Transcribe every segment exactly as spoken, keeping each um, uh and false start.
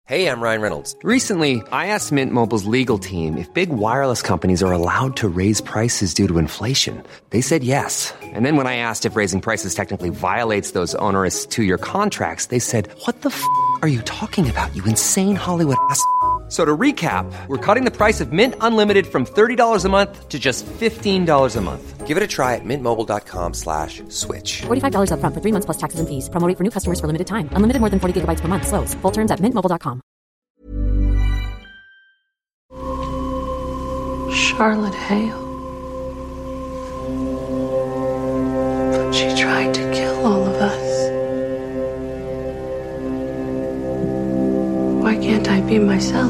Hey, I'm Ryan Reynolds. Recently, I asked Mint Mobile's legal team if big wireless companies are allowed to raise prices due to inflation. They said yes. And then when I asked if raising prices technically violates those onerous two-year contracts, they said, what the f*** are you talking about, you insane Hollywood ass f- So to recap, we're cutting the price of Mint Unlimited from thirty dollars a month to just fifteen dollars a month. Give it a try at mintmobile.com slash switch. forty-five dollars up front for three months plus taxes and fees. Promo rate for new customers for limited time. Unlimited more than forty gigabytes per month. Slows full terms at mint mobile dot com. Charlotte Hale. But she tried to kill all of us. Why can't I be myself?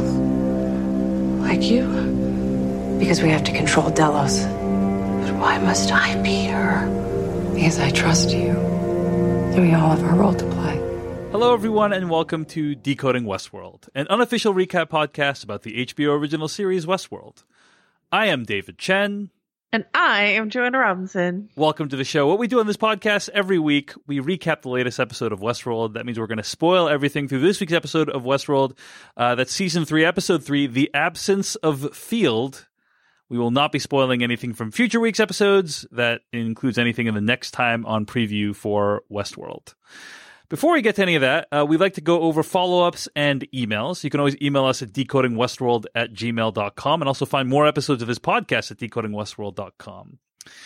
Like you? Because we have to control Delos. But why must I be her? Because I trust you. And we all have our role to play. Hello, everyone, and welcome to Decoding Westworld, an unofficial recap podcast about the H B O original series Westworld. I am David Chen. And I am Joanna Robinson. Welcome to the show. What we do on this podcast every week, we recap the latest episode of Westworld. That means we're going to spoil everything through this week's episode of Westworld. Uh, that's Season three, Episode three, The Absence of Field. We will not be spoiling anything from future week's episodes. That includes anything in the next time on preview for Westworld. Before we get to any of that, uh, we'd like to go over follow-ups and emails. You can always email us at decodingwestworld at gmail dot com and also find more episodes of this podcast at decodingwestworld dot com.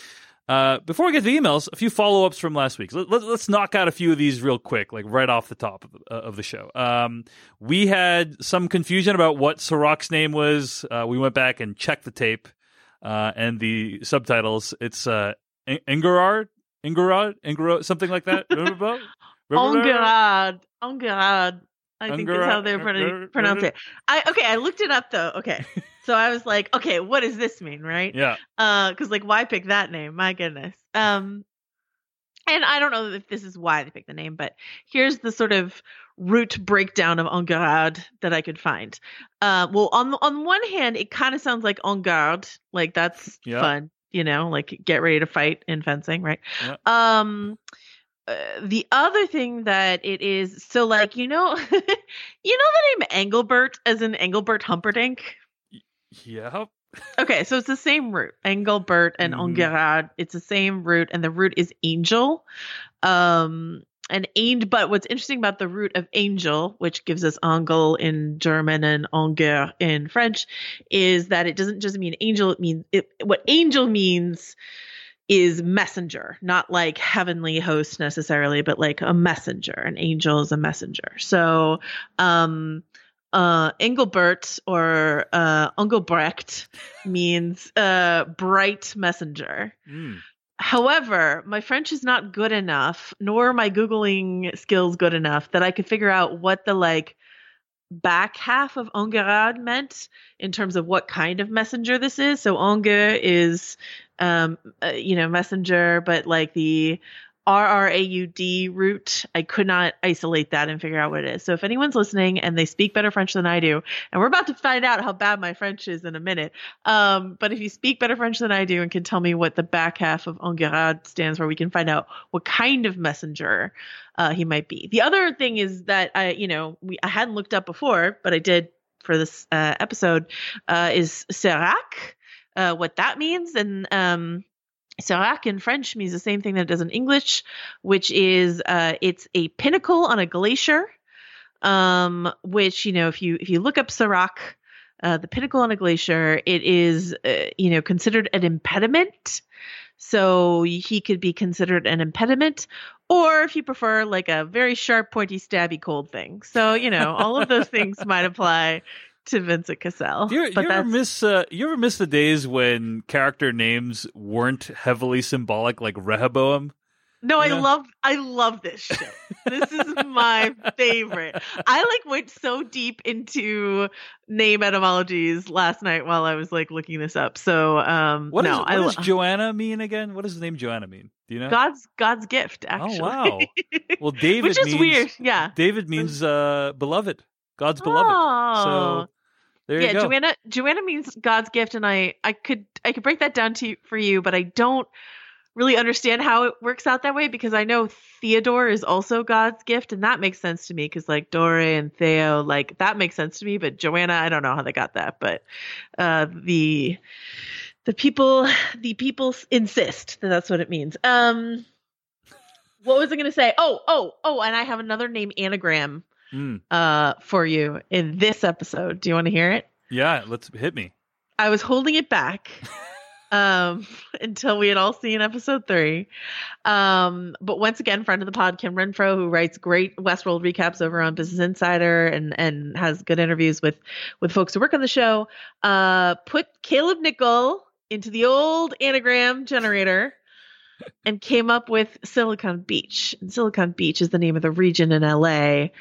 Uh, before we get to the emails, a few follow-ups from last week. Let, let, let's knock out a few of these real quick, like right off the top of, uh, of the show. Um, we had some confusion about what Sirach's name was. Uh, we went back and checked the tape uh, and the subtitles. It's uh, Engerard? Engerard? Engerard? Something like that? Remember about? Engerard. Engerard. I think that's how they pronounce it. I okay, I looked it up though. Okay. So I was like, okay, what does this mean, right? Yeah. Uh, because like why pick that name? My goodness. Um and I don't know if this is why they picked the name, but here's the sort of root breakdown of Engerard that I could find. Uh well on on one hand, it kind of sounds like en garde, like that's yeah. fun, you know, like get ready to fight in fencing, right? Yeah. Um Uh, the other thing that it is, so like, you know, you know the name Engelbert as in Engelbert Humperdinck? Yeah. Okay, so it's the same root, Engelbert and mm. Engerard. It's the same root, and the root is angel. Um, and angel, but what's interesting about the root of angel, which gives us Engel in German and Engel in French, is that it doesn't just mean angel. It means it, what angel means is messenger, not like heavenly host necessarily, but like a messenger. An angel is a messenger. So, um, uh, Engelbert or uh, Engelbrecht means uh, bright messenger. Mm. However, my French is not good enough, nor are my Googling skills good enough that I could figure out what the like back half of Engerard meant in terms of what kind of messenger this is. So Enger is, um, uh, you know, messenger, but like the R R A U D root, I could not isolate that and figure out what it is. So if anyone's listening and they speak better French than I do, and we're about to find out how bad my French is in a minute, um, but if you speak better French than I do and can tell me what the back half of Engerard stands for, we can find out what kind of messenger uh, he might be. The other thing is that I, you know, we I hadn't looked up before, but I did for this uh, episode, uh, is Serac, uh, what that means. And um, Serac in French means the same thing that it does in English, which is uh, it's a pinnacle on a glacier, um, which, you know, if you if you look up Serac, uh, the pinnacle on a glacier, it is, uh, you know, considered an impediment. So he could be considered an impediment, or if you prefer, like a very sharp, pointy, stabby, cold thing. So, you know, all of those things might apply to Vincent Cassel. Do you, but you ever miss? Uh, you ever miss the days when character names weren't heavily symbolic, like Rehoboam? No, you I know? love I love this show. This is my favorite. I like went so deep into name etymologies last night while I was like looking this up. So um what, no, is, what I does Joanna mean again? What does the name Joanna mean? Do you know? God's God's gift, actually. Oh wow. Well, David Which is means, weird. Yeah. David means uh, beloved. God's beloved. Oh. So there yeah, you go. Joanna Joanna means God's gift, and I I could I could break that down to you, for you, but I don't really understand how it works out that way, because I know Theodore is also God's gift, and that makes sense to me because like Dore and Theo, like that makes sense to me. But Joanna, I don't know how they got that, but uh, the the people the people insist that that's what it means. Um, what was I going to say? Oh, oh, oh, and I have another name anagram mm. uh, for you in this episode. Do you want to hear it? Yeah, let's hit me. I was holding it back. Um, until we had all seen episode three. Um, but once again, friend of the pod, Kim Renfro, who writes great Westworld recaps over on Business Insider and, and has good interviews with, with folks who work on the show, uh, put Caleb Nickel into the old anagram generator and came up with Silicon Beach. And Silicon Beach is the name of the region in L A,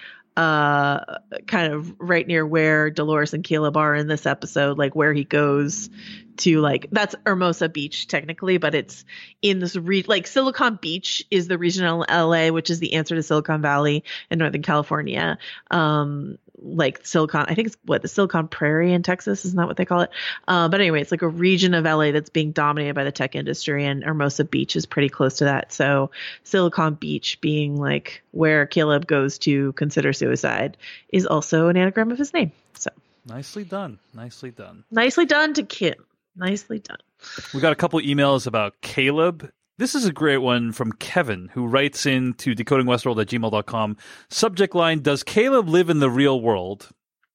uh, kind of right near where Dolores and Caleb are in this episode, like where he goes to, like, that's Hermosa Beach technically, but it's in this re- like Silicon Beach is the regional L A, which is the answer to Silicon Valley in Northern California. Um, like Silicon, I think it's what the Silicon Prairie in Texas, isn't that what they call it? Uh, but anyway, it's like a region of L A that's being dominated by the tech industry, and Hermosa Beach is pretty close to that. So Silicon Beach being like where Caleb goes to consider suicide is also an anagram of his name. So nicely done. Nicely done. Nicely done to Kim. Nicely done. We got a couple emails about Caleb. This is a great one from Kevin, who writes in to decoding westworld at gmail dot com. Subject line, does Caleb live in the real world?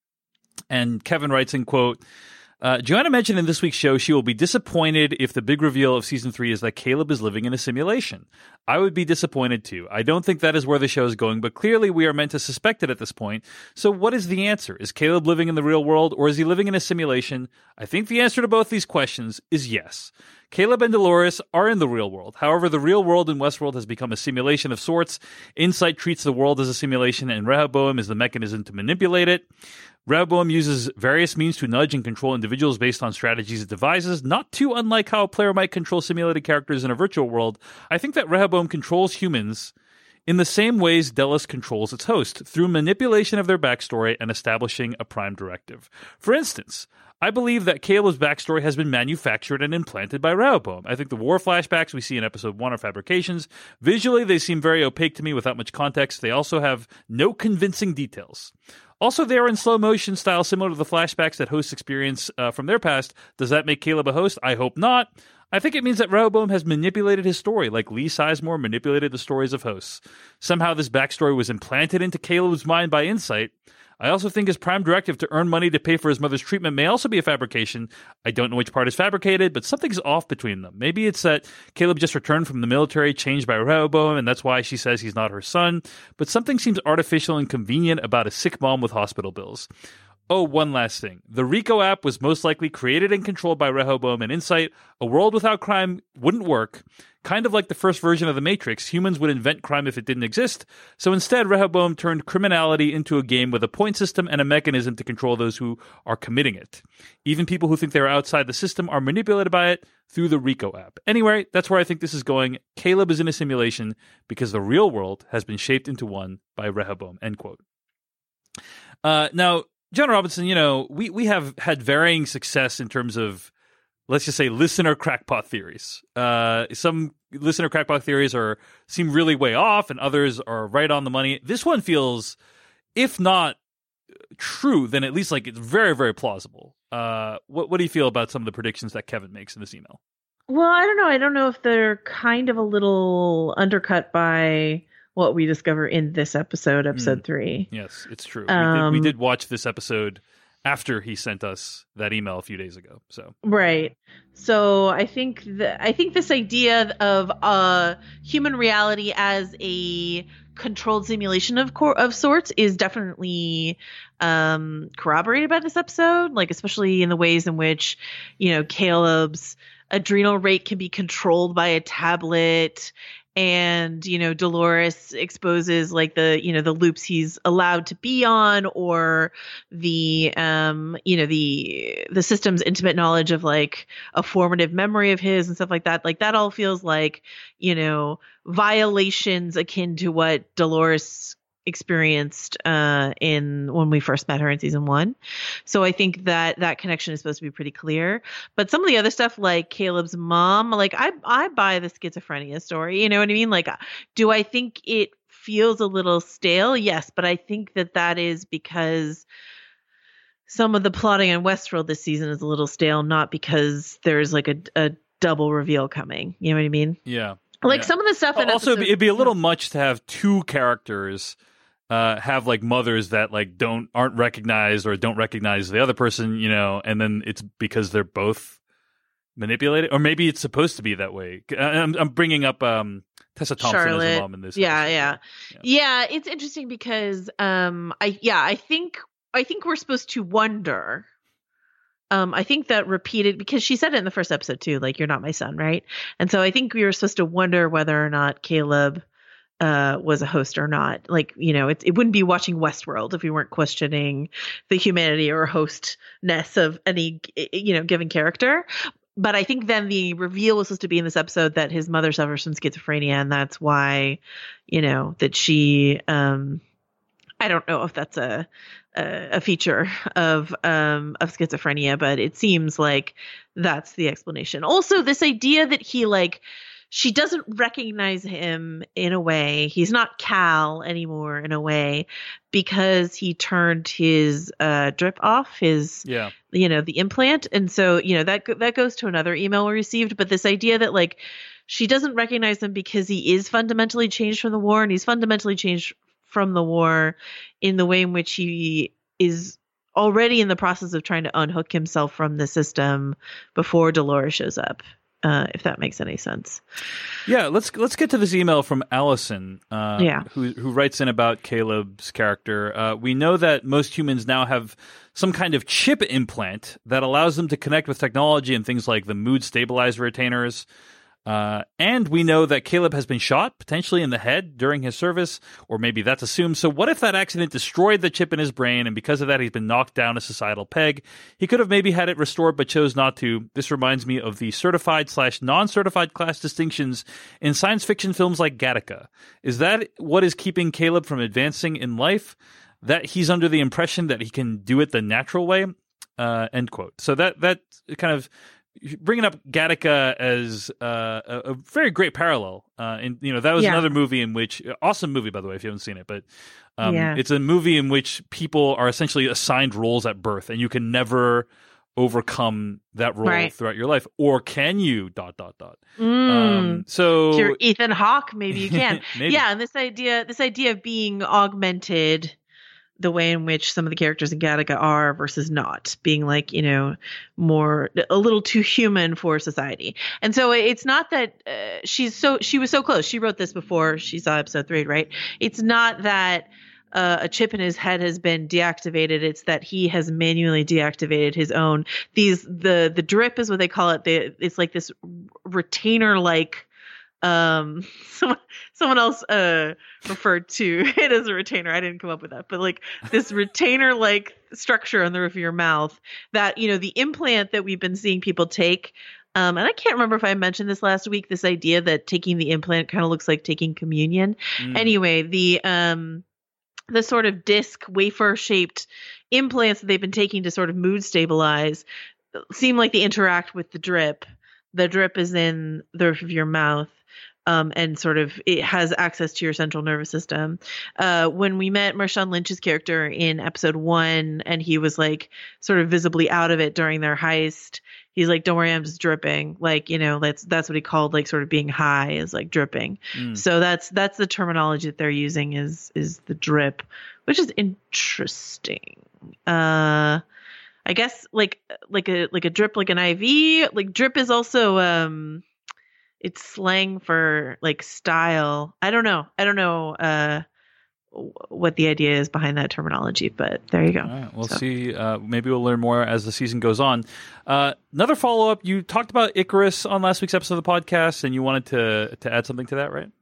And Kevin writes in, quote, uh, Joanna mentioned in this week's show she will be disappointed if the big reveal of season three is that Caleb is living in a simulation. I would be disappointed too. I don't think that is where the show is going, but clearly we are meant to suspect it at this point. So what is the answer? Is Caleb living in the real world, or is he living in a simulation? I think the answer to both these questions is yes. Caleb and Dolores are in the real world. However, the real world in Westworld has become a simulation of sorts. Insight treats the world as a simulation, and Rehoboam is the mechanism to manipulate it. Rehoboam uses various means to nudge and control individuals based on strategies it devises, not too unlike how a player might control simulated characters in a virtual world. I think that Rehoboam controls humans in the same ways Delos controls its host, through manipulation of their backstory and establishing a prime directive. For instance, I believe that Caleb's backstory has been manufactured and implanted by Rehoboam. I think the war flashbacks we see in episode one are fabrications. Visually, they seem very opaque to me without much context. They also have no convincing details. Also, they are in slow motion style, similar to the flashbacks that hosts experience uh, from their past. Does that make Caleb a host? I hope not. I think it means that Rehoboam has manipulated his story, like Lee Sizemore manipulated the stories of hosts. Somehow this backstory was implanted into Caleb's mind by Insight. I also think his prime directive to earn money to pay for his mother's treatment may also be a fabrication. I don't know which part is fabricated, but something's off between them. Maybe it's that Caleb just returned from the military, changed by Rehoboam, and that's why she says he's not her son. But something seems artificial and convenient about a sick mom with hospital bills. Oh, one last thing. The RICO app was most likely created and controlled by Rehoboam and Insight. A world without crime wouldn't work. Kind of like the first version of The Matrix, humans would invent crime if it didn't exist. So instead, Rehoboam turned criminality into a game with a point system and a mechanism to control those who are committing it. Even people who think they're outside the system are manipulated by it through the RICO app. Anyway, that's where I think this is going. Caleb is in a simulation because the real world has been shaped into one by Rehoboam, end quote. Uh, now, John Robinson, you know, we, we have had varying success in terms of, let's just say, listener crackpot theories. Uh, some listener crackpot theories are seem really way off, and others are right on the money. This one feels, if not true, then at least like it's very, very plausible. Uh, what what do you feel about some of the predictions that Kevin makes in this email? Well, I don't know. I don't know if they're kind of a little undercut by what we discover in this episode, episode mm. three. Yes, it's true. Um, we, did, we did watch this episode after he sent us that email a few days ago. So right. So I think the, I think this idea of uh, human reality as a controlled simulation of cor- of sorts is definitely um, corroborated by this episode. Like especially in the ways in which, you know, Caleb's adrenal rate can be controlled by a tablet. And, you know, Dolores exposes like the, you know, the loops he's allowed to be on, or the, um, you know, the, the system's intimate knowledge of like a formative memory of his and stuff like that. Like that all feels like, you know, violations akin to what Dolores experienced uh, in when we first met her in season one. So I think that that connection is supposed to be pretty clear. But some of the other stuff, like Caleb's mom, like I I buy the schizophrenia story. You know what I mean? Like, do I think it feels a little stale? Yes, but I think that that is because some of the plotting on Westworld this season is a little stale, not because there's like a, a double reveal coming. You know what I mean? Yeah. Like yeah. some of the stuff. In also, episode, it'd be a little much to have two characters uh, have like mothers that like don't aren't recognized or don't recognize the other person, you know, and then it's because they're both manipulated, or maybe it's supposed to be that way. I'm, I'm bringing up um, Tessa Thompson Charlotte. as the mom in this. Yeah, episode. yeah, yeah, yeah. It's interesting because um, I yeah, I think I think we're supposed to wonder. Um, I think that repeated because she said it in the first episode too, like you're not my son, right? And so I think we were supposed to wonder whether or not Caleb uh, was a host or not. Like, you know, it it wouldn't be watching Westworld if we weren't questioning the humanity or hostness of any, you know, given character. But I think then the reveal was supposed to be in this episode that his mother suffers from schizophrenia, and that's why, you know, that she. Um, I don't know if that's a a, a feature of um, of schizophrenia, but it seems like that's the explanation. Also, this idea that he like she doesn't recognize him in a way. He's not Cal anymore in a way because he turned his uh, drip off, his yeah. you know, the implant, and so you know that that goes to another email we received. But this idea that like she doesn't recognize him because he is fundamentally changed from the war, and he's fundamentally changed from the war in the way in which he is already in the process of trying to unhook himself from the system before Dolores shows up, uh, if that makes any sense. Yeah, let's let's get to this email from Allison, uh, yeah. who who writes in about Caleb's character. Uh, we know that most humans now have some kind of chip implant that allows them to connect with technology and things like the mood stabilizer retainers. Uh, and we know that Caleb has been shot, potentially in the head, during his service, or maybe that's assumed. So what if that accident destroyed the chip in his brain, and because of that he's been knocked down a societal peg? He could have maybe had it restored, but chose not to. This reminds me of the certified slash non-certified class distinctions in science fiction films like Gattaca. Is that what is keeping Caleb from advancing in life? That he's under the impression that he can do it the natural way? Uh, end quote. So that, that kind of... bringing up Gattaca as uh, a, a very great parallel, uh, and you know that was yeah. another movie in which awesome movie by the way if you haven't seen it, but um, yeah. it's a movie in which people are essentially assigned roles at birth, and you can never overcome that role right. throughout your life, or can you? Dot dot dot. Mm. Um, so if you're Ethan Hawke, maybe you can. maybe. Yeah, and this idea, this idea of being augmented. The way in which some of the characters in Gattaca are versus not, being like, you know, more a little too human for society. And so it's not that uh, she's so she was so close. She wrote this before she saw episode three, right? It's not that uh, a chip in his head has been deactivated. It's that he has manually deactivated his own. These the the drip is what they call it. They, it's like this retainer like. Um, someone, someone else, uh, referred to it as a retainer. I didn't come up with that, but like this retainer like structure on the roof of your mouth that, you know, the implant that we've been seeing people take. Um, and I can't remember if I mentioned this last week, this idea that taking the implant kind of looks like taking communion. Mm. Anyway, the, um, the sort of disc wafer shaped implants that they've been taking to sort of mood stabilize seem like they interact with the drip. The drip is in the roof of your mouth. Um, and sort of it has access to your central nervous system. Uh, when we met Marshawn Lynch's character in episode one, and he was like sort of visibly out of it during their heist, he's like, "Don't worry, I'm just dripping." Like, you know, that's that's what he called like sort of being high, is like dripping. Mm. So that's that's the terminology that they're using is is the drip, which is interesting. Uh, I guess like like a like a drip, like an I V. Like drip is also um. It's slang for like style. I don't know. I don't know uh, what the idea is behind that terminology, but there you go. All right, we'll so. see. Uh, maybe we'll learn more as the season goes on. Uh, another follow up. You talked about Icarus on last week's episode of the podcast, and you wanted to to add something to that, right?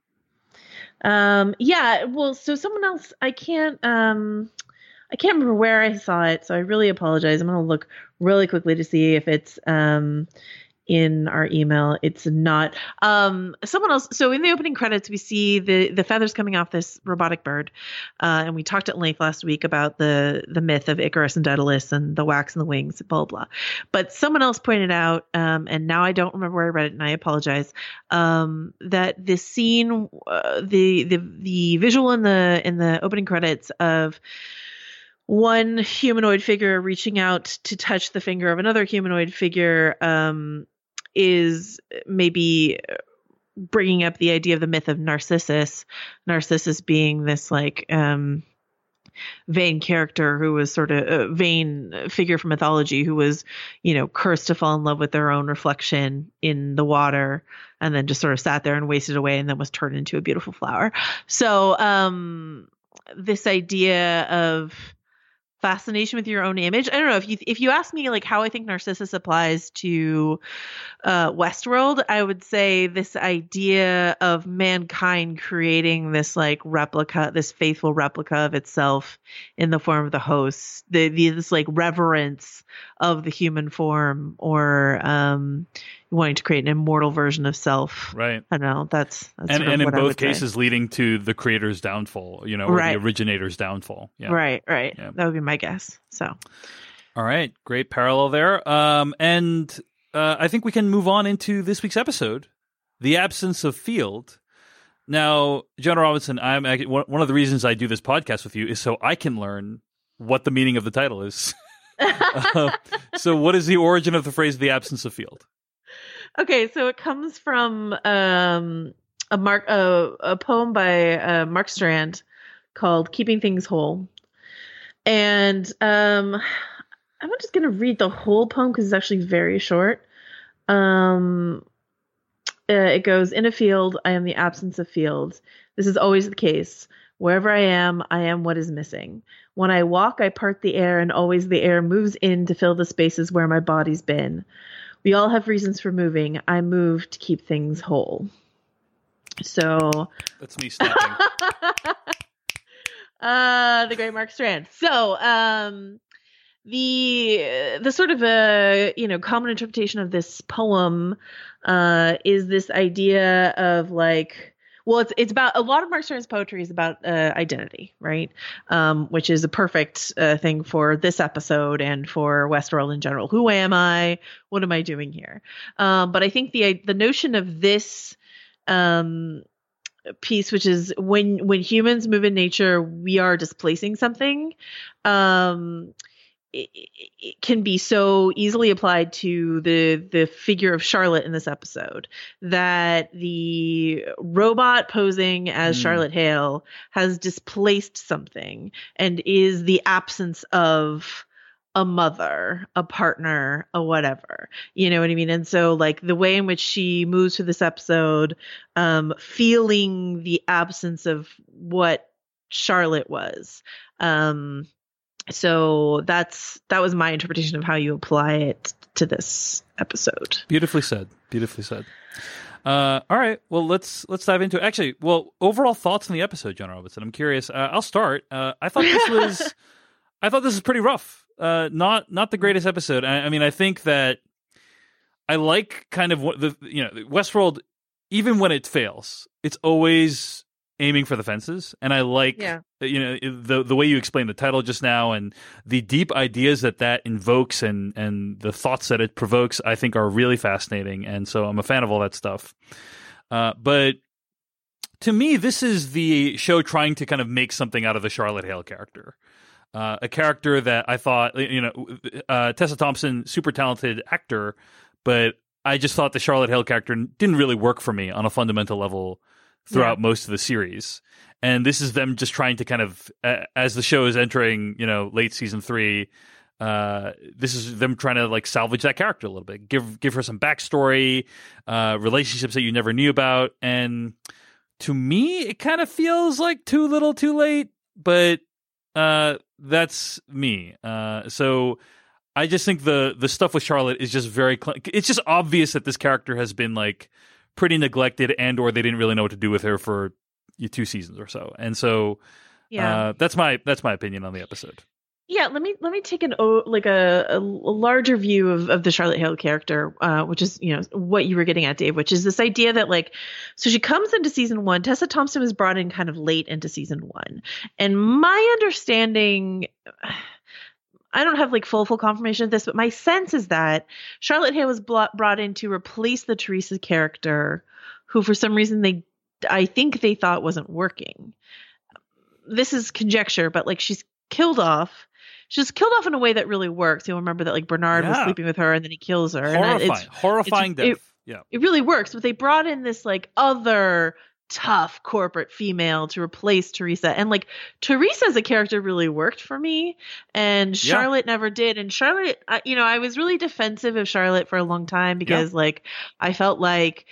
Um. Yeah. Well, so someone else. I can't. Um. I can't remember where I saw it, so I really apologize. I'm going to look really quickly to see if it's um in our email. It's not um someone else. So in the opening credits, we see the the feathers coming off this robotic bird, uh, and we talked at length last week about the the myth of Icarus and Daedalus and the wax and the wings, blah blah. But someone else pointed out, um, and now I don't remember where I read it, and I apologize. Um, that this scene, uh, the the the visual in the in the opening credits of one humanoid figure reaching out to touch the finger of another humanoid figure um, is maybe bringing up the idea of the myth of Narcissus. Narcissus being this like um, vain character who was sort of a vain figure from mythology who was, you know, cursed to fall in love with their own reflection in the water and then just sort of sat there and wasted away and then was turned into a beautiful flower. So um, this idea of fascination with your own image. I don't know if you if you ask me like how I think Narcissus applies to uh, Westworld, I would say this idea of mankind creating this like replica, this faithful replica of itself in the form of the host, the, the this like reverence of the human form, or um, wanting to create an immortal version of self. Right. I don't know. That's, that's and sort of and in what I both would say. cases leading to the creator's downfall, you know, or Right. the originator's downfall. Yeah. Right, right. Yeah. That would be my guess. So, All right, great parallel there. Um, and uh, I think we can move on into this week's episode, The Absence of Field. Now, Jonah Robinson, I'm actually, one one of the reasons I do this podcast with you is so I can learn what the meaning of the title is. uh, so what is the origin of the phrase The Absence of Field? okay, so it comes from um, a mark a, a poem by uh, Mark Strand called "Keeping Things Whole," and um, I'm just going to read the whole poem because it's actually very short. Um, uh, it goes, "In a field, I am the absence of fields. This is always the case. Wherever I am, I am what is missing. When I walk, I part the air, and always the air moves in to fill the spaces where my body's been. We all have reasons for moving. I move to keep things whole." So That's me snapping. uh, the great Mark Strand. So um, the the sort of a you know common interpretation of this poem uh, is this idea of like. Well, it's it's about a lot of Mark Strand's poetry is about uh, identity, right? Um, which is a perfect uh, thing for this episode and for Westworld in general. Who am I? What am I doing here? Um, but I think the the notion of this um, piece, which is when when humans move in nature, we are displacing something. Um, It, it can be so easily applied to the the figure of Charlotte in this episode, that the robot posing as Mm. Charlotte Hale has displaced something and is the absence of a mother, a partner, a whatever. You know what I mean? And so like the way in which she moves through this episode, um, feeling the absence of what Charlotte was. Um, So that's that was my interpretation of how you apply it to this episode. Beautifully said. Beautifully said. Uh, all right. Well, let's let's dive into it. Actually, well, overall thoughts on the episode, Jonah Robinson. I'm curious. Uh, I'll start. Uh, I thought this was, I thought this was pretty rough. Uh, not not the greatest episode. I, I mean, I think that I like kind of what the you know Westworld. Even when it fails, it's always aiming for the fences, and I like Yeah. you know the the way you explained the title just now and the deep ideas that that invokes and and the thoughts that it provokes. I think are really fascinating, and so I'm a fan of all that stuff. Uh, but to me, this is the show trying to kind of make something out of the Charlotte Hale character, uh, a character that I thought you know uh, Tessa Thompson, super talented actor, but I just thought the Charlotte Hale character didn't really work for me on a fundamental level throughout Yeah. most of the series. And this is them just trying to kind of, uh, as the show is entering, you know, late season three, uh, this is them trying to like salvage that character a little bit, give give her some backstory, uh, relationships that you never knew about. And to me, it kind of feels like too little, too late. But uh, that's me. Uh, so I just think the the stuff with Charlotte is just very. Cl- it's just obvious that this character has been like pretty neglected, and or they didn't really know what to do with her for two seasons or so. And so Yeah. uh, that's my that's my opinion on the episode. Yeah, let me let me take an o like a, a larger view of, of the Charlotte Hale character, uh, which is, you know, what you were getting at, Dave, which is this idea that, like, so she comes into season one. Tessa Thompson was brought in kind of late into season one, and my understanding, I don't have like full full confirmation of this, but my sense is that Charlotte Hale was brought brought in to replace the Teresa character, who for some reason they, I think they thought wasn't working. This is conjecture, but like she's killed off. She's killed off in a way that really works. You'll remember that like Bernard yeah. was sleeping with her and then he kills her. Horrifying, and it's, horrifying it's, death. It, yeah, it really works. But they brought in this like other tough corporate female to replace Teresa, and like Teresa as a character really worked for me, and Charlotte yeah. never did. And Charlotte, I, you know, I was really defensive of Charlotte for a long time because yeah. like I felt like,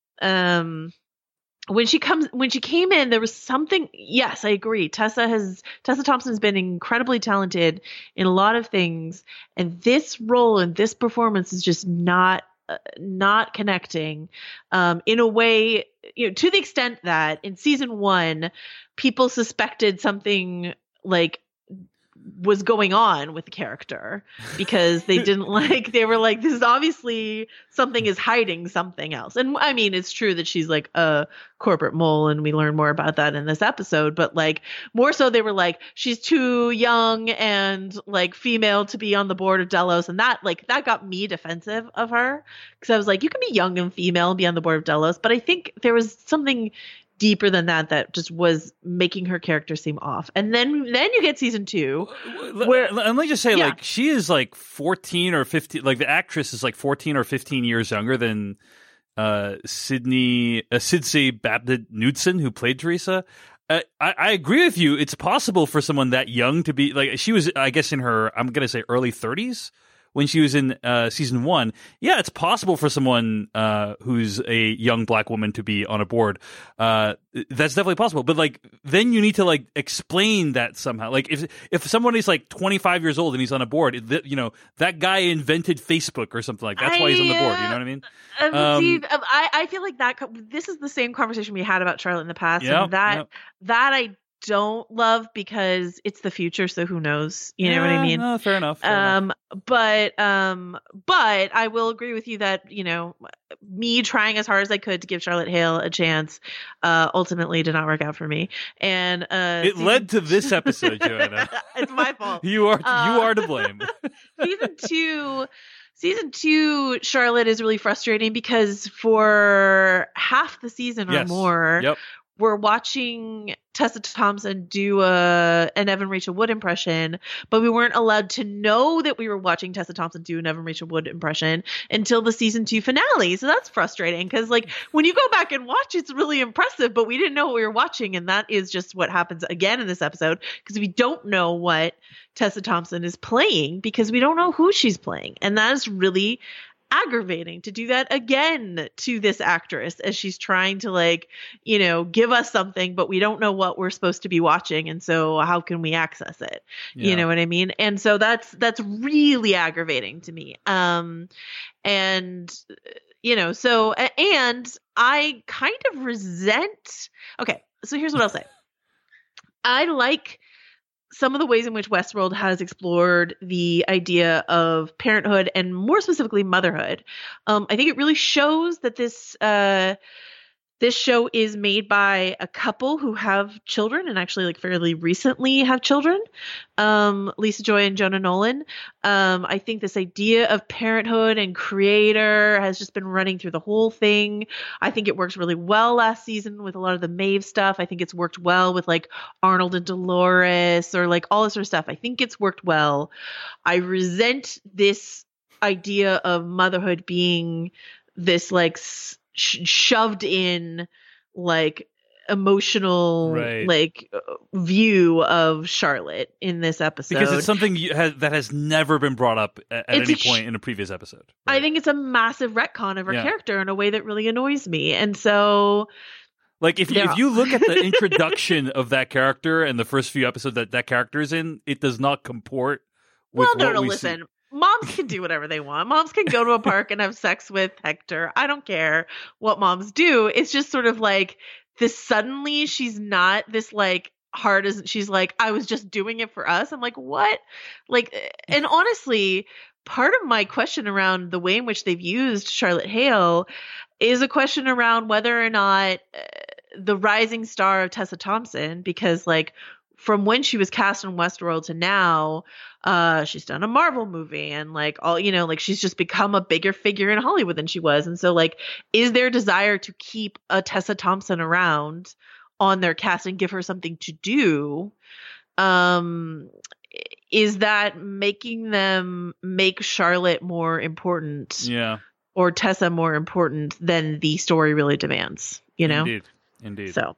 um. When she comes, when she came in, there was something. Yes, I agree. Tessa has Tessa Thompson has been incredibly talented in a lot of things, and this role and this performance is just not uh, not connecting um, in a way. You know, to the extent that in season one, people suspected something like was going on with the character because they didn't like, they were like, this is obviously something is hiding something else. And I mean, it's true that she's like a corporate mole, and we learn more about that in this episode, but like more so they were like, she's too young and like female to be on the board of Delos. And that like, that got me defensive of her because I was like, you can be young and female and be on the board of Delos. But I think there was something deeper than that that just was making her character seem off. And then then you get season two where let me just say yeah. like she is like fourteen or fifteen, like the actress is like fourteen or fifteen years younger than uh Sydney uh, Sidse Babbitt Knudsen, who played Teresa. uh, I, I agree with you. It's possible for someone that young to be like, she was I guess in her, I'm gonna say early thirties when she was in uh, season one. Yeah, it's possible for someone uh, who's a young black woman to be on a board. Uh, that's definitely possible. But like, then you need to like explain that somehow. Like, if if someone is like twenty-five years old and he's on a board, th- you know, that guy invented Facebook or something like that. That's why he's on the board. You know what I mean? Uh, Um, see, I I feel like that. This is the same conversation we had about Charlotte in the past, Yeah, and that yeah. that I don't love because it's the future, so who knows? You know what I Yeah, mean? no, fair enough. fair enough. Um, but um, but I will agree with you that, you know, me trying as hard as I could to give Charlotte Hale a chance, uh, ultimately did not work out for me, and uh, It season- led to this episode, Joanna. It's my fault. You are Uh, you are to blame. season two season two Charlotte is really frustrating because for half the season or Yes. more Yep. we're watching Tessa Thompson do a an Evan Rachel Wood impression, but we weren't allowed to know that we were watching Tessa Thompson do an Evan Rachel Wood impression until the season two finale. So that's frustrating because, like, when you go back and watch, it's really impressive, but we didn't know what we were watching, and that is just what happens again in this episode because we don't know what Tessa Thompson is playing because we don't know who she's playing, and that is really aggravating to do that again to this actress as she's trying to, like, you know, give us something, but we don't know what we're supposed to be watching, and so how can we access it? Yeah. You know what I mean? And so that's that's really aggravating to me. Um and you know, so and I kind of resent. Okay, so here's what I'll say. I like some of the ways in which Westworld has explored the idea of parenthood and more specifically motherhood. Um, I think it really shows that this uh, this show is made by a couple who have children and actually like fairly recently have children. Um, Lisa Joy and Jonah Nolan. Um, I think this idea of parenthood and creator has just been running through the whole thing. I think it works really well last season with a lot of the Maeve stuff. I think it's worked well with like Arnold and Dolores or like all this sort of stuff. I think it's worked well. I resent this idea of motherhood being this like sh- shoved in like emotional Right. like uh, view of Charlotte in this episode Because it's something you has, that has never been brought up at, at It's any a sh- point in a previous episode. I think it's a massive retcon of her Yeah. character in a way that really annoys me. And so Like if you, Yeah. if you look at the introduction of that character and the first few episodes that that character is in, it does not comport with well no what no we listen see. moms can do whatever they want. Moms can go to a park and have sex with Hector. I don't care what moms do. It's just sort of like this, suddenly she's not this like hard as she's like, I was just doing it for us. I'm like, what? Like, and honestly, part of my question around the way in which they've used Charlotte Hale is a question around whether or not uh, the rising star of Tessa Thompson, because like from when she was cast in Westworld to now, uh, she's done a Marvel movie and like all, you know, like she's just become a bigger figure in Hollywood than she was. And so like, is there desire to keep a Tessa Thompson around on their cast and give her something to do? Um, is that making them make Charlotte more important? Yeah. Or Tessa more important than the story really demands, you know? Indeed. Indeed. So.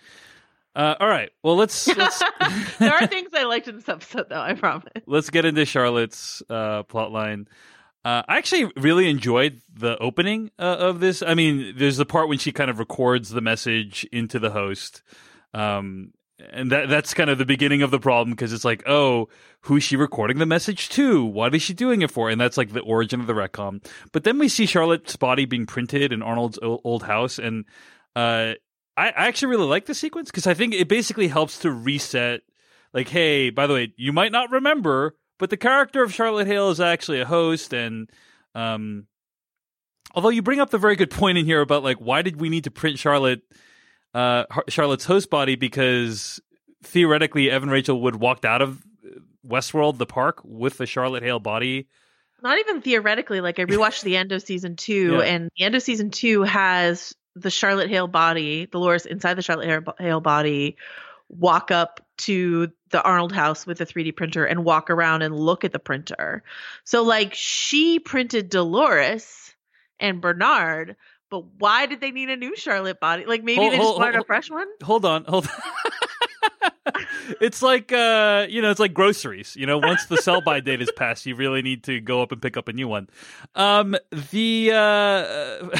Uh, all right. Well, let's. let's there are things I liked in this episode, though, I promise. Let's get into Charlotte's uh, plotline. Uh, I actually really enjoyed the opening uh, of this. I mean, there's the part when she kind of records the message into the host. Um, and that that's kind of the beginning of the problem, because it's like, oh, who's she recording the message to? What is she doing it for? And that's like the origin of the retcon. But then we see Charlotte's body being printed in Arnold's old house. And uh, I, I actually really like the sequence, because I think it basically helps to reset, like, hey, by the way, you might not remember, but the character of Charlotte Hale is actually a host. And um, although you bring up the very good point in here about, like, why did we need to print Charlotte, uh, Charlotte's host body? Because theoretically, Evan Rachel Wood walked out of Westworld, the park, with the Charlotte Hale body. Not even theoretically. Like, I rewatched the end of season two, Yeah. and the end of season two has the Charlotte Hale body, Dolores inside the Charlotte Hale body, walk up to the Arnold house with a three D printer and walk around and look at the printer. So like, she printed Dolores and Bernard, but why did they need a new Charlotte body? Like, maybe Hold- they just hold- wanted hold- a fresh one? Hold on, hold on. It's like, uh, you know, it's like groceries. You know, once the sell-by date is passed, you really need to go up and pick up a new one. Um, the uh,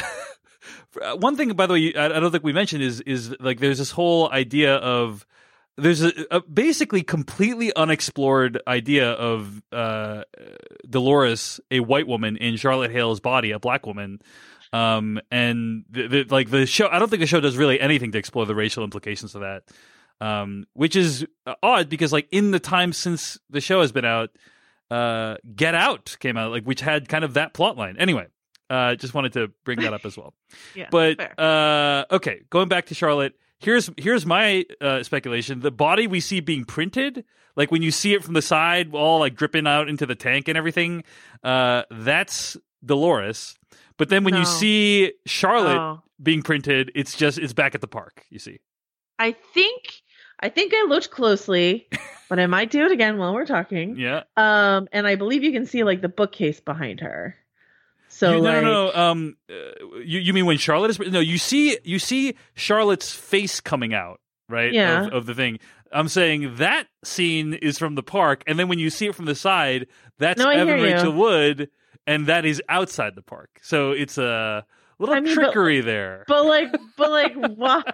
one thing, by the way, I, I don't think we mentioned is is like there's this whole idea of there's a, a basically completely unexplored idea of uh, Dolores, a white woman, in Charlotte Hale's body, a black woman. Um, and the, the, like the show, I don't think the show does really anything to explore the racial implications of that. Um, which is odd, because like in the time since the show has been out, uh, Get Out came out, like, which had kind of that plot line. Anyway, uh, just wanted to bring that up as well. Yeah, but fair. uh, okay, going back to Charlotte. Here's here's my uh, speculation. The body we see being printed, like when you see it from the side, all like dripping out into the tank and everything, uh, that's Dolores. But then when No. you see Charlotte Oh. being printed, it's just it's back at the park. You see. I think I think I looked closely, but I might do it again while we're talking. Yeah. Um, and I believe you can see like the bookcase behind her. So You- no, like, no, no. Um, uh, you you mean when Charlotte is no? You see you see Charlotte's face coming out, right? Yeah. Of, of the thing. I'm saying that scene is from the park, and then when you see it from the side, that's No, I Evan hear you. Rachel Wood, and that is outside the park. So it's a little I mean, but- trickery there. But like, but like, why?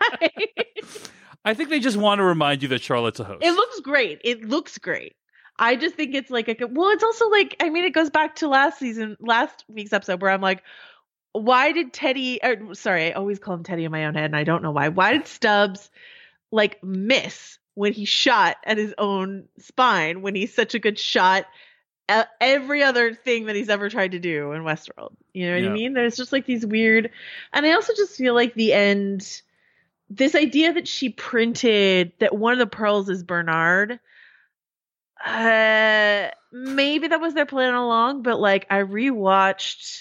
I think they just want to remind you that Charlotte's a host. It looks great. It looks great. I just think it's like a well. It's also like, I mean, it goes back to last season, last week's episode, where I'm like, why did Teddy? Or, sorry, I always call him Teddy in my own head, and I don't know why. Why did Stubbs like miss when he shot at his own spine when he's such a good shot at every other thing that he's ever tried to do in Westworld? You know what Yeah. I mean? There's just like these weird, and I also just feel like the end. This idea that she printed that one of the pearls is Bernard, uh, maybe that was their plan all along, but like I rewatched,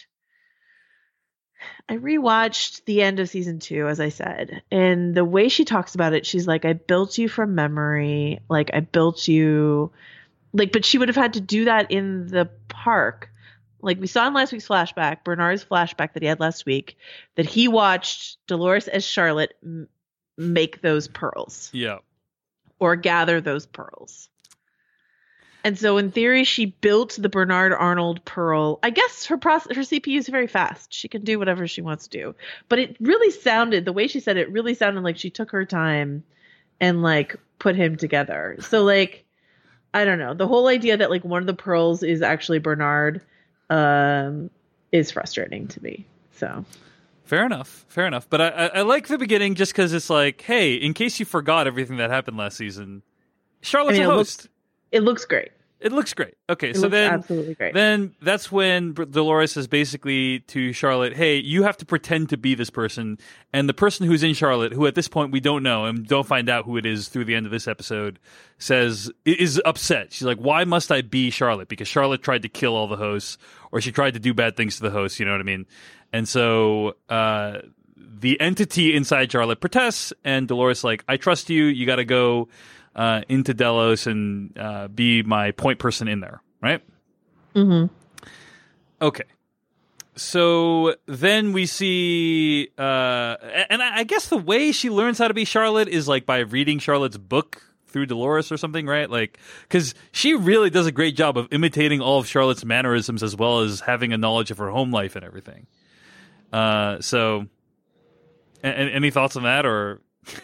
I rewatched the end of season two, as I said, and the way she talks about it, she's like, I built you from memory, like I built you, like, but she would have had to do that in the park. Like we saw in last week's flashback, Bernard's flashback that he had last week, that he watched Dolores as Charlotte m- make those pearls yeah. or gather those pearls. And so in theory, she built the Bernard Arnold pearl. I guess her process, her C P U is very fast. She can do whatever she wants to do. But it really sounded, the way she said it really sounded like she took her time and like put him together. So like, I don't know. The whole idea that like one of the pearls is actually Bernard um, is frustrating to me. So Fair enough. Fair enough. But I, I, I like the beginning just because it's like, hey, in case you forgot everything that happened last season, Charlotte's I mean, a it host. looks, it looks great. It looks great. Okay, It so looks then absolutely great. then that's when Br- Dolores says basically to Charlotte, "Hey, you have to pretend to be this person." And the person who's in Charlotte, who at this point we don't know and don't find out who it is through the end of this episode, says is upset. She's like, "Why must I be Charlotte? Because Charlotte tried to kill all the hosts, or she tried to do bad things to the hosts." You know what I mean? And so uh, the entity inside Charlotte protests, and Dolores like, "I trust you. You got to go." Uh, into Delos and uh, be my point person in there, right? Mm-hmm. Okay. So then we see, uh, and I guess the way she learns how to be Charlotte is like by reading Charlotte's book through Dolores or something, right? Like, because she really does a great job of imitating all of Charlotte's mannerisms as well as having a knowledge of her home life and everything. Uh, so, a- any thoughts on that, or?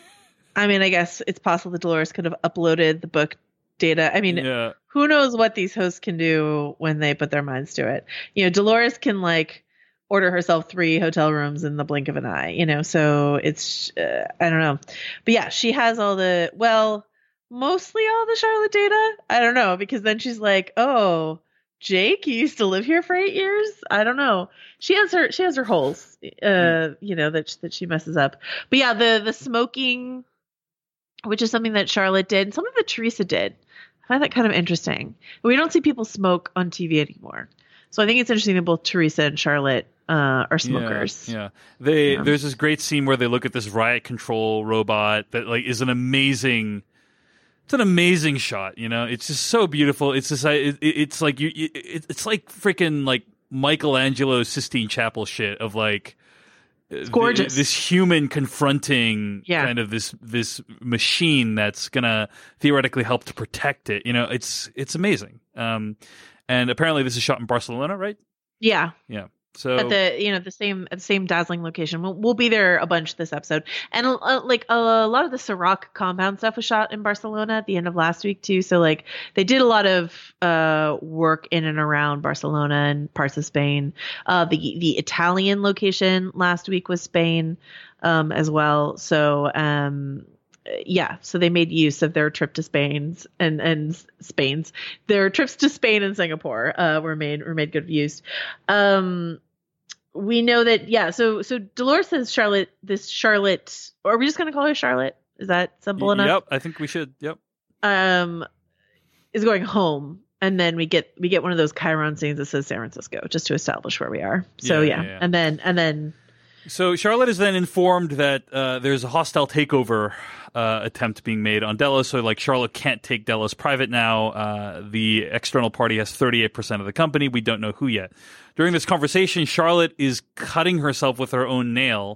I mean, I guess it's possible that Dolores could have uploaded the book data. I mean, Yeah. who knows what these hosts can do when they put their minds to it. You know, Dolores can like order herself three hotel rooms in the blink of an eye, you know, so it's, uh, I don't know. But yeah, she has all the, well, mostly all the Charlotte data. I don't know, because then she's like, oh, Jake, you used to live here for eight years? I don't know. She has her, she has her holes, uh, you know, that, that she messes up. But yeah, the, the smoking, which is something that Charlotte did, and something that Teresa did. I find that kind of interesting. We don't see people smoke on T V anymore. So I think it's interesting that both Teresa and Charlotte uh, are smokers. Yeah, yeah. They Yeah. There's this great scene where they look at this riot control robot that like is an amazing. It's an amazing shot. You know, it's just so beautiful. It's just it, it, it's like you. It, it's like freaking like Michelangelo Sistine Chapel shit of like. It's gorgeous. Th- this human confronting Yeah. kind of this this machine that's gonna theoretically help to protect it. You know, it's it's amazing. Um, and apparently this is shot in Barcelona, right? Yeah. Yeah. So At the you know the same at the same dazzling location. We'll, we'll be there a bunch this episode, and uh, like a, a lot of the Ciroc compound stuff was shot in Barcelona at the end of last week too. So like they did a lot of uh, work in and around Barcelona and parts of Spain. Uh, the the Italian location last week was Spain um, as well. So um, yeah, so they made use of their trip to Spain's and and Spain's their trips to Spain and Singapore uh, were made were made good use. Um, we know that yeah. So so Dolores says Charlotte. This Charlotte, or are we just gonna call her Charlotte? Is that simple y- enough? Yep, I think we should. Yep. Um, is going home, and then we get we get one of those Chiron scenes that says San Francisco, just to establish where we are. So Yeah, yeah, yeah, yeah. and then and then. So Charlotte is then informed that uh, there's a hostile takeover uh, attempt being made on Delos. So like Charlotte can't take Delos private now. Uh, the external party has thirty-eight percent of the company. We don't know who yet. During this conversation, Charlotte is cutting herself with her own nail.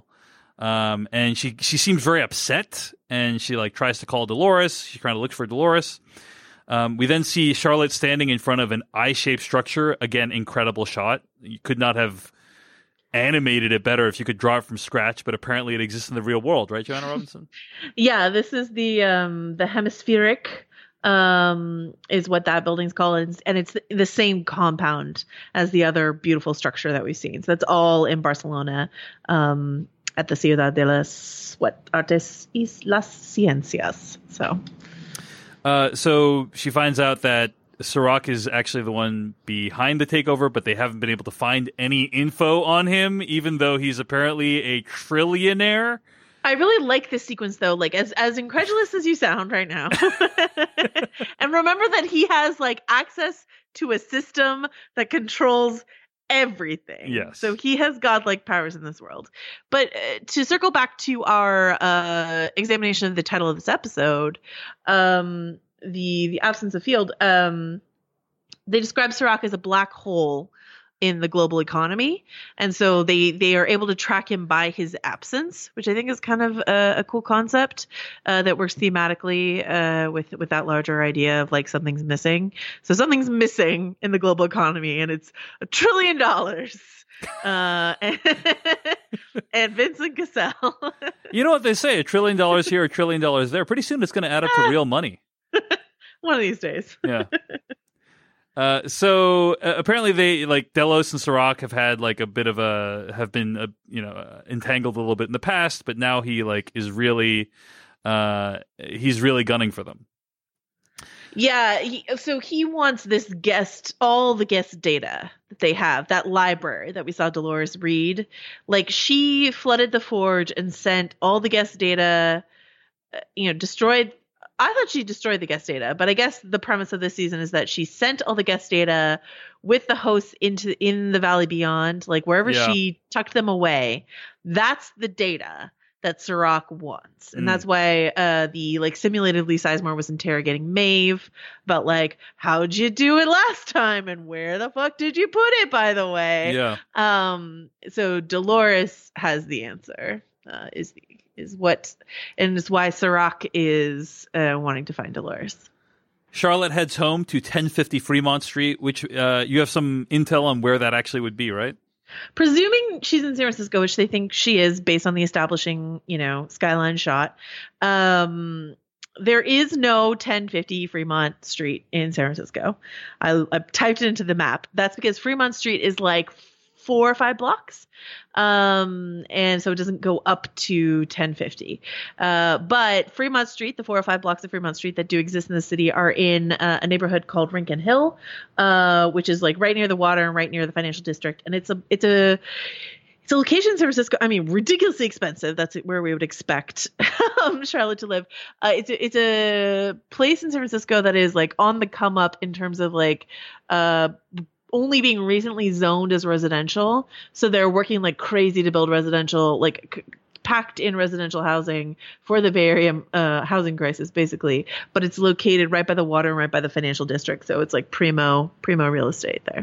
Um, and she, she seems very upset, and she like tries to call Dolores. She kind of looks for Dolores. Um, we then see Charlotte standing in front of an eye-shaped structure. Again, incredible shot. You could not have animated it better if you could draw it from scratch, but apparently it exists in the real world, right, Joanna Robinson? Yeah, this is the um the hemispheric um is what that building's called, and, and it's the same compound as the other beautiful structure that we've seen. So that's all in Barcelona, um at the Ciudad de las what Artes y las Ciencias. So Uh, so she finds out that Ciroc is actually the one behind the takeover, but they haven't been able to find any info on him, even though he's apparently a trillionaire. I really like this sequence though, like as as incredulous as you sound right now. And remember that he has like access to a system that controls everything. Yes. So he has godlike powers in this world. But uh, to circle back to our uh, examination of the title of this episode, um, the the absence of field, um, they describe Ciroc as a black hole in the global economy, and so they they are able to track him by his absence, which I think is kind of a, a cool concept uh, that works thematically uh, with with that larger idea of like something's missing. So something's missing in the global economy, and it's a trillion dollars. Uh, and, and Vincent Cassell. You know what they say, a trillion dollars here, a trillion dollars there. Pretty soon it's going to add up to real money. One of these days. Yeah. Uh, so uh, apparently they like Delos and Serac have had like a bit of a have been uh, you know uh, entangled a little bit in the past, but now he like is really uh, he's really gunning for them. Yeah, he, so he wants this guest, all the guest data that they have, that library that we saw Dolores read. Like, she flooded the Forge and sent all the guest data, uh, you know, destroyed. I thought she destroyed the guest data, but I guess the premise of this season is that she sent all the guest data with the hosts into in the Valley Beyond, like wherever Yeah. she tucked them away. That's the data that Serac wants. And Mm. that's why uh, the like simulated Lee Sizemore was interrogating Maeve about like, how'd you do it last time? And where the fuck did you put it, by the way? Yeah. Um, so Dolores has the answer, uh, is the, is what, and is why Serac is uh, wanting to find Dolores. Charlotte heads home to ten fifty Fremont Street, which uh, you have some intel on where that actually would be, right? Presuming she's in San Francisco, which they think she is based on the establishing, you know, skyline shot. Um, there is no ten fifty Fremont Street in San Francisco. I, I typed it into the map. That's because Fremont Street is like four or five blocks. Um, and so it doesn't go up to ten fifty. Uh, but Fremont Street, the four or five blocks of Fremont Street that do exist in the city are in uh, a neighborhood called Rincon Hill, uh, which is like right near the water and right near the financial district. And it's a, it's a, it's a location in San Francisco. I mean, ridiculously expensive. That's where we would expect um, Charlotte to live. Uh, it's a, it's a place in San Francisco that is like on the come up in terms of like, uh, only being recently zoned as residential. So they're working like crazy to build residential, like c- packed in residential housing for the Bay Area uh, housing crisis, basically. But it's located right by the water and right by the financial district. So it's like primo, primo real estate there.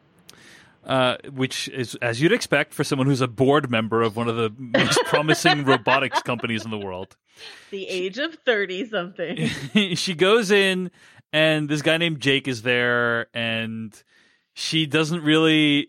Uh, which is, as you'd expect, for someone who's a board member of one of the most promising robotics companies in the world. The age of thirty something. She goes in, and this guy named Jake is there, and she doesn't really.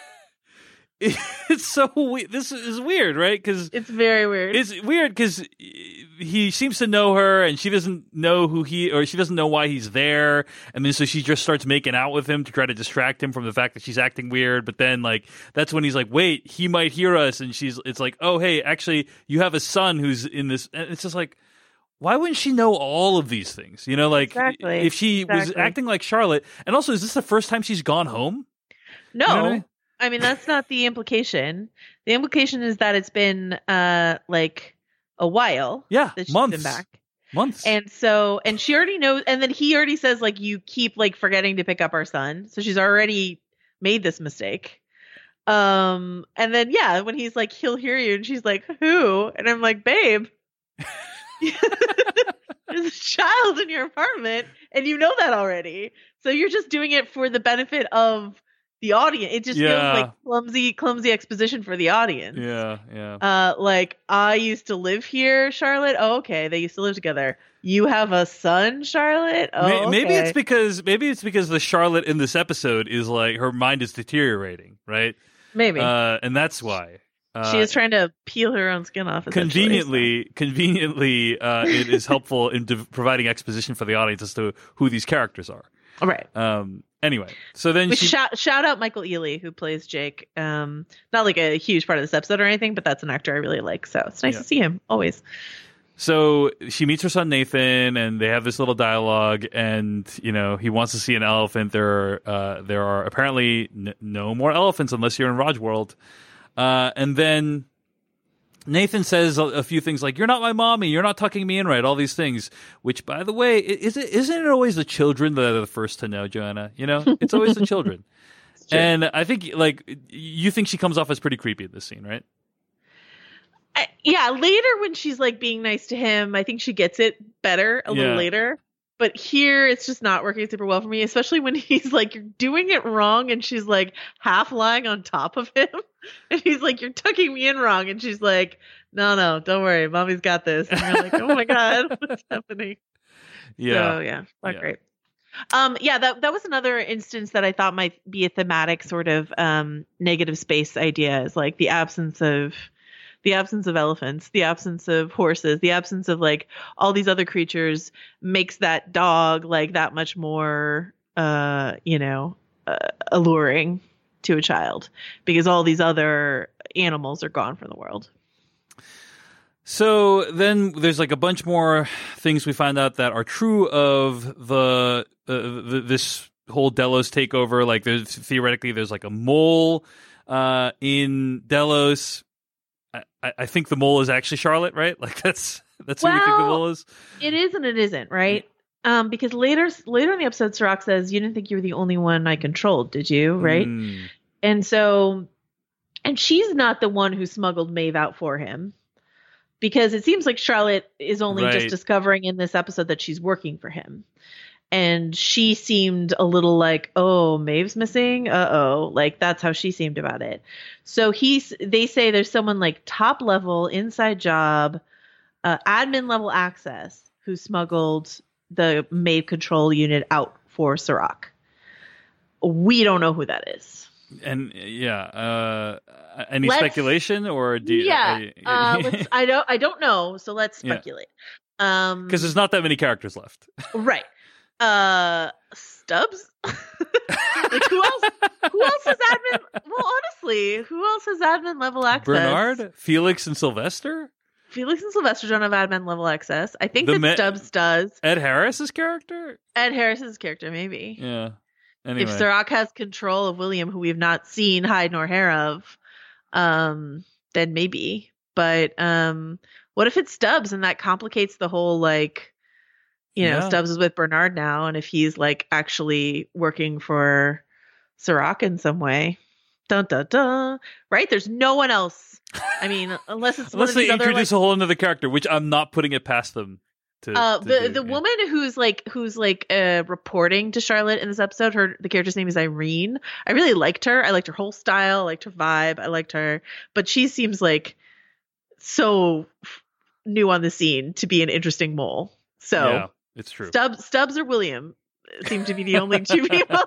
It's so weird. This is weird, right? Because It's very weird. it's weird because he seems to know her, and she doesn't know who he, or she doesn't know why he's there, and then so she just starts making out with him to try to distract him from the fact that she's acting weird. But then, like, that's when he's like, "Wait, he might hear us," and she's, it's like, "Oh, hey, actually, you have a son who's in this." And it's just like, why wouldn't she know all of these things? You know, like Exactly. if she was Exactly. acting like Charlotte, and also, is this the first time she's gone home? No, You know what I mean? I mean, that's not the implication. The implication is that it's been uh like a while. Yeah, that she's months. been back. Months. And so, and she already knows, and then he already says, like, you keep like forgetting to pick up our son. So she's already made this mistake. Um, and then, yeah, when he's like, he'll hear you, and she's like, who? And I'm like, babe, there's a child in your apartment, and you know that already. So you're just doing it for the benefit of the audience. It just Yeah. feels like clumsy, clumsy exposition for the audience. yeah, yeah. Uh, like, I used to live here, Charlotte. Oh, okay. They used to live together. You have a son, Charlotte? Oh, May- Maybe okay. it's because maybe it's because the Charlotte in this episode is like her mind is deteriorating, right? Maybe. Uh, and that's why. Uh, she is trying to peel her own skin off. essentially, conveniently, conveniently, uh, it is helpful in de- providing exposition for the audience as to who these characters are. so. All right. Um, anyway, so then Which she, shout, shout out Michael Ealy, who plays Jake. Um, not like a huge part of this episode or anything, but that's an actor I really like. So it's nice Yeah. to see him always. so she meets her son Nathan, and they have this little dialogue. And you know, he wants to see an elephant. There, are, uh, there are apparently n- no more elephants unless you're in Raj World. Uh, and then Nathan says a, a few things like, "You're not my mommy. You're not tucking me in right." All these things. Which, by the way, i- is it isn't it always the children that are the first to know, Joanna? You know, it's always the children. And I think, like, you think she comes off as pretty creepy in this scene, right? I, yeah, later when she's like being nice to him, I think she gets it better a Yeah. little later. But here it's just not working super well for me, especially when he's like, you're doing it wrong, and she's like half lying on top of him. And he's like, you're tucking me in wrong. And she's like, no, no, don't worry. Mommy's got this. And you're like, oh my God, what's happening? Yeah. So yeah, not Yeah. great. Um, yeah, that that was another instance that I thought might be a thematic sort of um, negative space idea, is like the absence of the absence of elephants, the absence of horses, the absence of like all these other creatures makes that dog like that much more uh, you know, uh, alluring to a child because all these other animals are gone from the world. So then there's like a bunch more things we find out that are true of the, uh, the this whole Delos takeover. Like there's theoretically there's like a mole uh, in Delos. I, I think the mole is actually Charlotte, right? Like that's that's well, who you think the mole is. It is and it isn't, right? Um, because later later in the episode, Serac says, "You didn't think you were the only one I controlled, did you?" Right? Mm. And so, and she's not the one who smuggled Maeve out for him. Because it seems like Charlotte is only right. just discovering in this episode that she's working for him. And she seemed a little like, oh, Maeve's missing? Uh-oh. Like, that's how she seemed about it. So he's, they say there's someone like top level, inside job, uh, admin level access who smuggled the Maeve control unit out for Serac. We don't know who that is. And yeah, uh, any let's, speculation or do you, yeah? Uh, uh, let's, I don't. I don't know. So let's speculate. Yeah. Um, because there's not that many characters left. Right. Uh, Stubbs. Like who else? Who else has admin? Well, honestly, who else has admin level access? Bernard, Felix, and Sylvester. Felix and Sylvester don't have admin level access. I think the that me- Stubbs does. Ed Harris's character. Ed Harris's character, maybe. Yeah. Anyway. If Serac has control of William, who we've not seen hide nor hair of, um, then maybe. But um, what if it's Stubbs and that complicates the whole, like, you know, yeah. Stubbs is with Bernard now, and if he's like actually working for Serac in some way, dun dun dun, right? There's no one else. I mean, unless it's unless one of they these introduce other, like, a whole another character, which I'm not putting it past them. To, uh, to the do, the yeah. woman who's like who's like uh, reporting to Charlotte in this episode, her the character's name is Irene. I really liked her. I liked her whole style. I liked her vibe. I liked her, but she seems like so new on the scene to be an interesting mole. So yeah, it's true. Stubbs, Stubbs or William seem to be the only two people.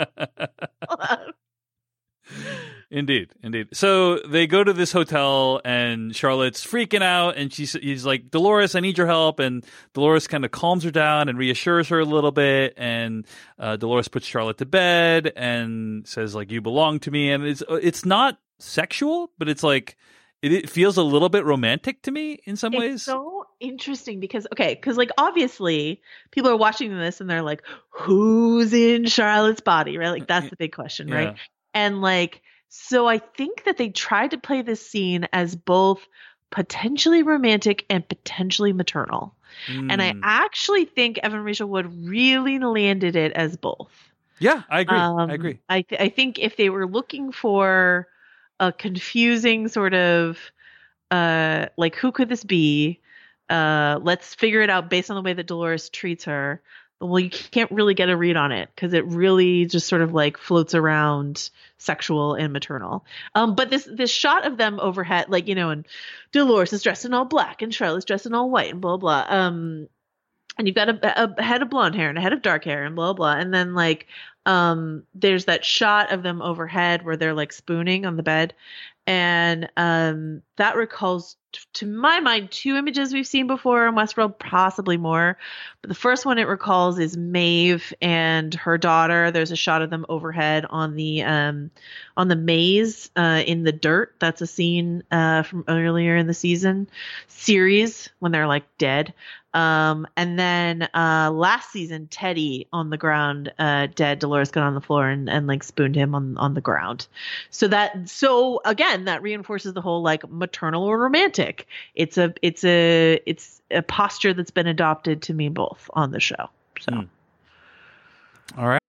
Indeed, indeed. So they go to this hotel, and Charlotte's freaking out, and she's he's like, Dolores, I need your help. And Dolores kind of calms her down and reassures her a little bit. And uh, Dolores puts Charlotte to bed and says, like, you belong to me. And it's it's not sexual, but it's like it, it feels a little bit romantic to me in some it's ways. So interesting because okay, because like obviously people are watching this and they're like, who's in Charlotte's body, right? Like that's the big question, right? Yeah. And like. So I think that they tried to play this scene as both potentially romantic and potentially maternal. Mm. And I actually think Evan Rachel Wood really landed it as both. Yeah, I agree. Um, I agree. I, th- I think if they were looking for a confusing sort of, uh, like, who could this be? Uh, let's figure it out based on the way that Dolores treats her. Well, you can't really get a read on it because it really just sort of like floats around sexual and maternal. Um, but this this shot of them overhead, like, you know, and Dolores is dressed in all black and Charlotte's dressed in all white and blah, blah. Um, and you've got a, a head of blonde hair and a head of dark hair and blah, blah. And then like um, there's that shot of them overhead where they're like spooning on the bed. And um, that recalls, t- to my mind, two images we've seen before in Westworld, possibly more. But the first one it recalls is Maeve and her daughter. There's a shot of them overhead on the um, on the maze uh, in the dirt. That's a scene uh, from earlier in the season series when they're like dead. Um, and then uh, last season, Teddy on the ground, uh, dead. Dolores got on the floor and, and like spooned him on, on the ground. So that, so again, that reinforces the whole like maternal or romantic. It's a, it's a, it's a posture that's been adopted to mean both on the show. So, mm. All right.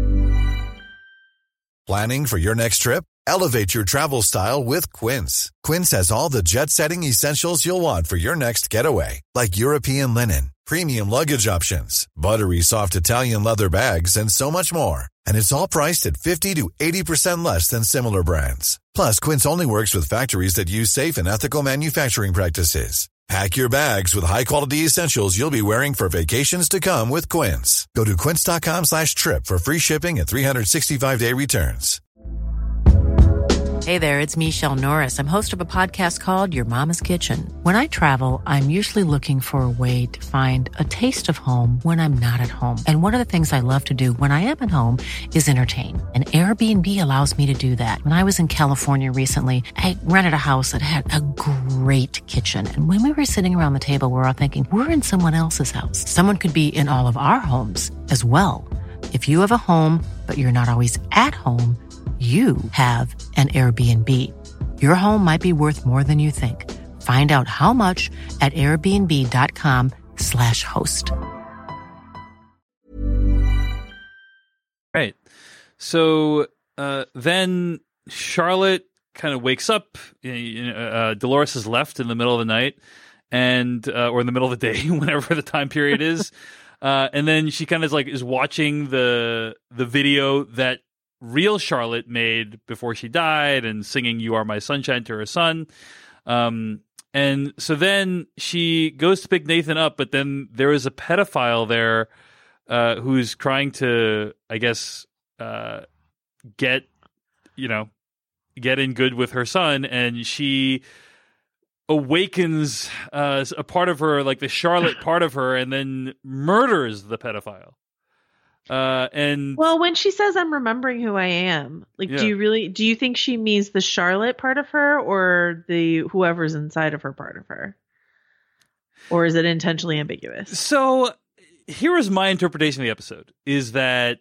Planning for your next trip? Elevate your travel style with Quince. Quince has all the jet-setting essentials you'll want for your next getaway, like European linen, premium luggage options, buttery soft Italian leather bags, and so much more. And it's all priced at fifty to eighty percent less than similar brands. Plus, Quince only works with factories that use safe and ethical manufacturing practices. Pack your bags with high-quality essentials you'll be wearing for vacations to come with Quince. Go to quince.com slash trip for free shipping and three sixty-five day returns. Hey there, it's Michelle Norris. I'm host of a podcast called Your Mama's Kitchen. When I travel, I'm usually looking for a way to find a taste of home when I'm not at home. And one of the things I love to do when I am at home is entertain. And Airbnb allows me to do that. When I was in California recently, I rented a house that had a great kitchen. And when we were sitting around the table, we were all thinking, we're in someone else's house. Someone could be in all of our homes as well. If you have a home, but you're not always at home, you have an Airbnb. Your home might be worth more than you think. Find out how much at airbnb.com slash host. Right. So uh, then Charlotte kind of wakes up. You know, uh, Dolores has left in the middle of the night, and uh, or in the middle of the day, whenever the time period is. Uh, and then she kind of like is watching the the video that real Charlotte made before she died and singing "You Are My Sunshine" to her son. Um, and so then she goes to pick Nathan up, but then there is a pedophile there uh, who's trying to, I guess, uh, get, you know, get in good with her son. And she awakens uh, a part of her, like the Charlotte part of her, and then murders the pedophile. Uh, and well, when she says "I'm remembering who I am," like, Yeah. do you really do you think she means the Charlotte part of her or the whoever's inside of her part of her, or is it intentionally ambiguous? So here is my interpretation of the episode: is that,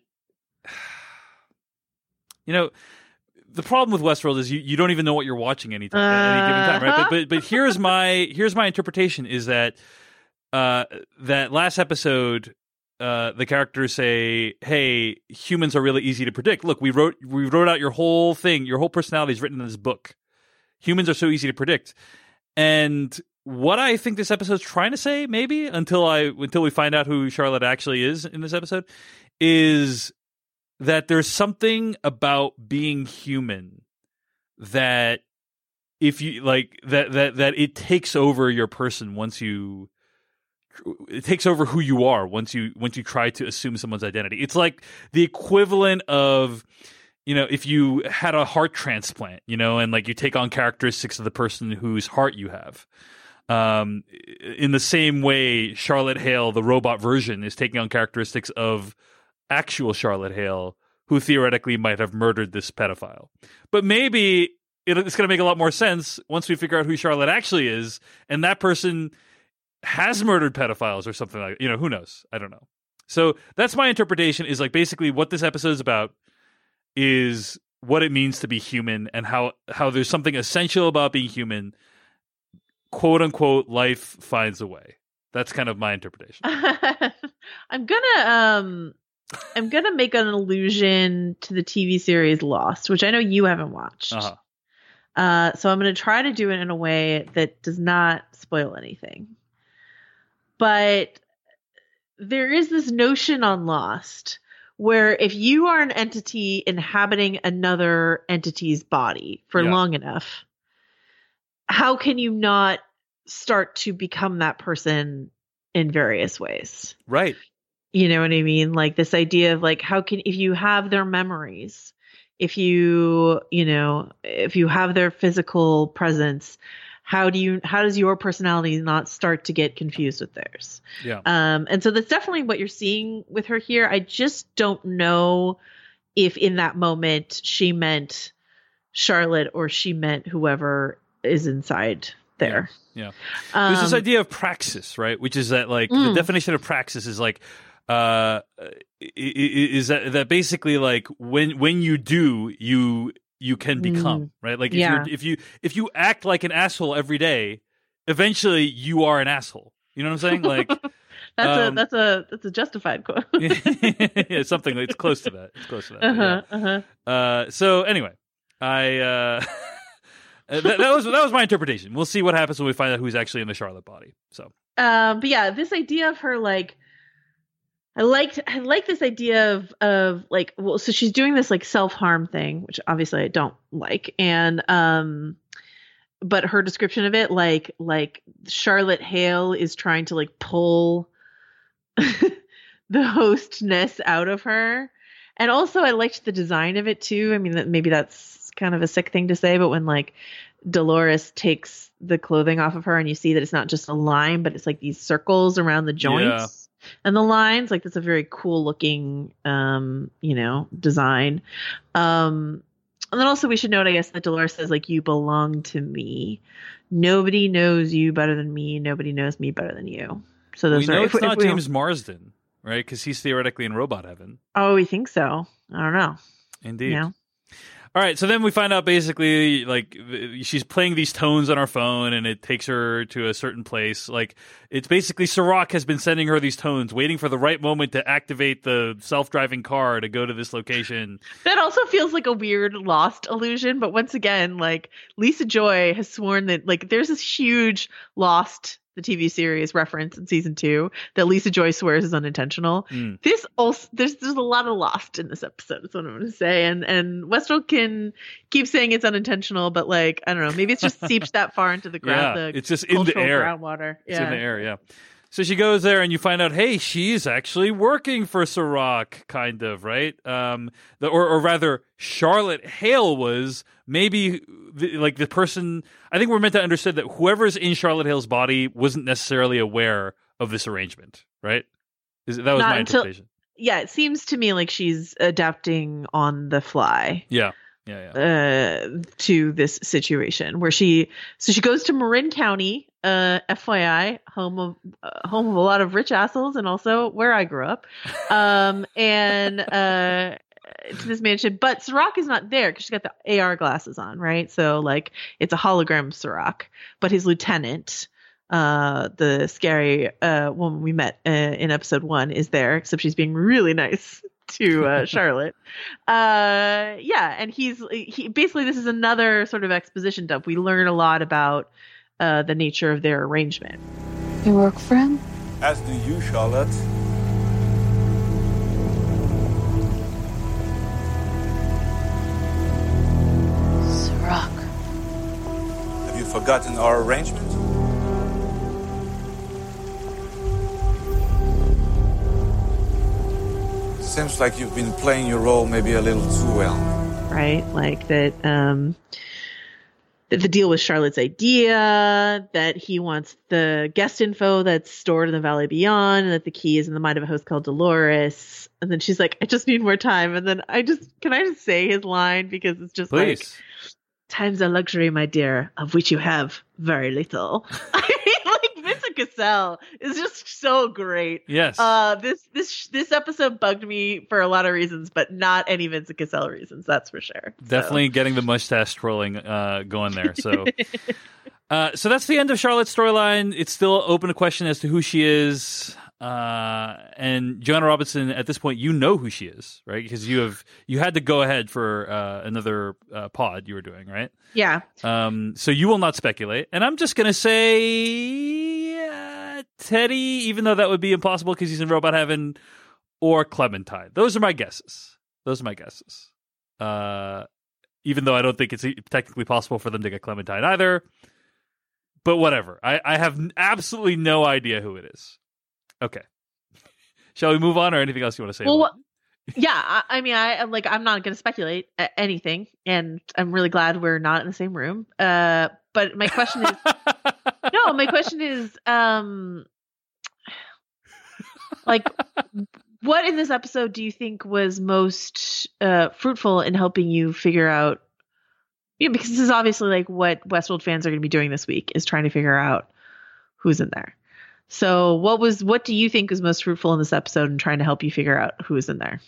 you know, the problem with Westworld is you, you don't even know what you're watching any time, at any given time, right? But but but here's my here's my interpretation: is that uh, that last episode. Uh, the characters say, "Hey, humans are really easy to predict. Look, we wrote we wrote out your whole thing. Your whole personality is written in this book. Humans are so easy to predict." And what I think this episode's trying to say, maybe until I until we find out who Charlotte actually is in this episode, is that there's something about being human that if you like that that that it takes over your person once you. It takes over who you are once you once you try to assume someone's identity. It's like the equivalent of, you know, if you had a heart transplant, you know, and like you take on characteristics of the person whose heart you have. Um, in the same way, Charlotte Hale, the robot version, is taking on characteristics of actual Charlotte Hale, who theoretically might have murdered this pedophile. But maybe it, it's going to make a lot more sense once we figure out who Charlotte actually is, and that person has murdered pedophiles or something like that. You know, who knows? I don't know. So that's my interpretation, is like basically what this episode is about is what it means to be human and how, how there's something essential about being human. Quote unquote, life finds a way. That's kind of my interpretation. I'm gonna um I'm gonna make an allusion to the T V series Lost, which I know you haven't watched. Uh-huh. Uh, so I'm gonna try to do it in a way that does not spoil anything. But there is this notion on Lost where if you are an entity inhabiting another entity's body for Yeah. long enough, how can you not start to become that person in various ways? Right. You know what I mean? Like this idea of like, how can, if you have their memories, if you, you know, if you have their physical presence, how do you, how does your personality not start to get confused with theirs? Yeah. Um, and so that's definitely what you're seeing with her here. I just don't know if in that moment she meant Charlotte or she meant whoever is inside there. Yeah. Um, There's this idea of praxis, right? Which is that like Mm. the definition of praxis is like uh i- i- is that that basically like when when you do you you can become, Mm. right? Like if Yeah. you if you if you act like an asshole every day, eventually you are an asshole. You know what I'm saying? Like That's um, a that's a that's a justified quote. yeah, something it's close to that. It's close to that. but Uh-huh, yeah. uh-huh. Uh, so anyway, I uh, that, that was that was my interpretation. We'll see what happens when we find out who's actually in the Charlotte body. So Um, but yeah, this idea of her like, I liked I like this idea of of like, well, so she's doing this like self harm thing, which obviously I don't like, and um, but her description of it, like like Charlotte Hale is trying to like pull the hostness out of her. And also I liked the design of it too. I mean, that maybe that's kind of a sick thing to say, but when like Dolores takes the clothing off of her and you see that it's not just a line, but it's like these circles around the joints yeah. and the lines, like that's a very cool looking, um, you know, design. Um, and then also we should note, I guess, that Dolores says like, you belong to me. Nobody knows you better than me. Nobody knows me better than you. So those we are, know if, it's not we, James Marsden, right? Because he's theoretically in robot heaven. Oh, we think so. I don't know. Indeed. Yeah. All right, so then we find out basically like she's playing these tones on her phone and it takes her to a certain place. Like it's basically Serac has been sending her these tones, waiting for the right moment to activate the self-driving car to go to this location. That also feels like a weird Lost illusion, but once again, like Lisa Joy has sworn that like there's this huge Lost, the T V series reference in season two that Lisa Joy swears is unintentional. Mm. This also there's there's a lot of Lost in this episode. That's what I'm going to say. And and Westworld can keep saying it's unintentional, but like I don't know, maybe it's just seeped that far into the ground. Yeah, the it's just in the air, groundwater. It's yeah. in the air. Yeah. So she goes there, and you find out, hey, she's actually working for Serac, kind of, right? Um, the, or, or rather, Charlotte Hale was maybe the, like the person. I think we're meant to understand that whoever's in Charlotte Hale's body wasn't necessarily aware of this arrangement, right? Is, that was Not my until, interpretation. Yeah, it seems to me like she's adapting on the fly. Yeah. Yeah, yeah. Uh, to this situation where she, so she goes to Marin County, uh, F Y I, home of uh, home of a lot of rich assholes, and also where I grew up, um, and uh, to this mansion. But Serac is not there because she's got the A R glasses on, right? So like it's a hologram Serac, but his lieutenant, uh, the scary uh woman we met uh, in episode one, is there, except she's being really nice to uh, Charlotte. Uh, yeah, and he's he basically this is another sort of exposition dump. We learn a lot about uh, the nature of their arrangement. You work for him? As do you, Charlotte. Serac. Have you forgotten our arrangement? Seems like you've been playing your role maybe a little too well. Right? Like that um that the deal was Charlotte's idea, that he wants the guest info that's stored in the Valley Beyond, and that the key is in the mind of a host called Dolores. And then she's like, I just need more time. And then I just can I just say his line, because it's just Please. like, time's a luxury, my dear, of which you have very little. I mean, like Vincent Cassel is just so great. Yes. Uh, this this this episode bugged me for a lot of reasons, but not any Vincent Cassel reasons. That's for sure. Definitely so. getting the mustache twirling uh, going there. So, uh, so that's the end of Charlotte's storyline. It's still open to question as to who she is. Uh, and Joanna Robinson, at this point, you know who she is, right? Because you have you had to go ahead for uh, another uh, pod you were doing, right? Yeah. Um. So you will not speculate, and I'm just gonna say uh, Teddy, even though that would be impossible because he's in Robot Heaven, or Clementine. Those are my guesses. Those are my guesses. Uh, even though I don't think it's technically possible for them to get Clementine either. But whatever. I, I have absolutely no idea who it is. Okay. Shall we move on, or anything else you want to say? Well, about what, yeah, I, I mean, I I'm like I'm not going to speculate anything, and I'm really glad we're not in the same room. Uh, but my question is, no, my question is, um, like, what in this episode do you think was most uh fruitful in helping you figure out? You know, because this is obviously like what Westworld fans are going to be doing this week, is trying to figure out who's in there. So what was, what do you think was most fruitful in this episode in trying to help you figure out who's in there?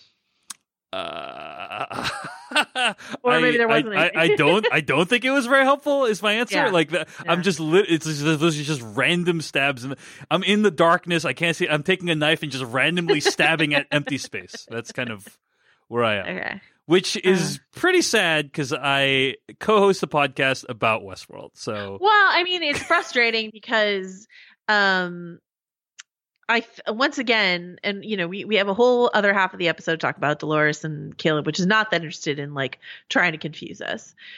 Uh, or maybe there wasn't. I, I, I don't. I don't think it was very helpful. Is my answer? Yeah. Like that, yeah. I'm just. Lit, it's just, those are just random stabs, and I'm in the darkness. I can't see. I'm taking a knife and just randomly stabbing at empty space. That's kind of where I am. Okay. Which is uh, pretty sad because I co-host a podcast about Westworld. So well, I mean, it's frustrating because. Um, I once again, and you know, we, we have a whole other half of the episode to talk about Dolores and Caleb, which is not that interested in like trying to confuse us.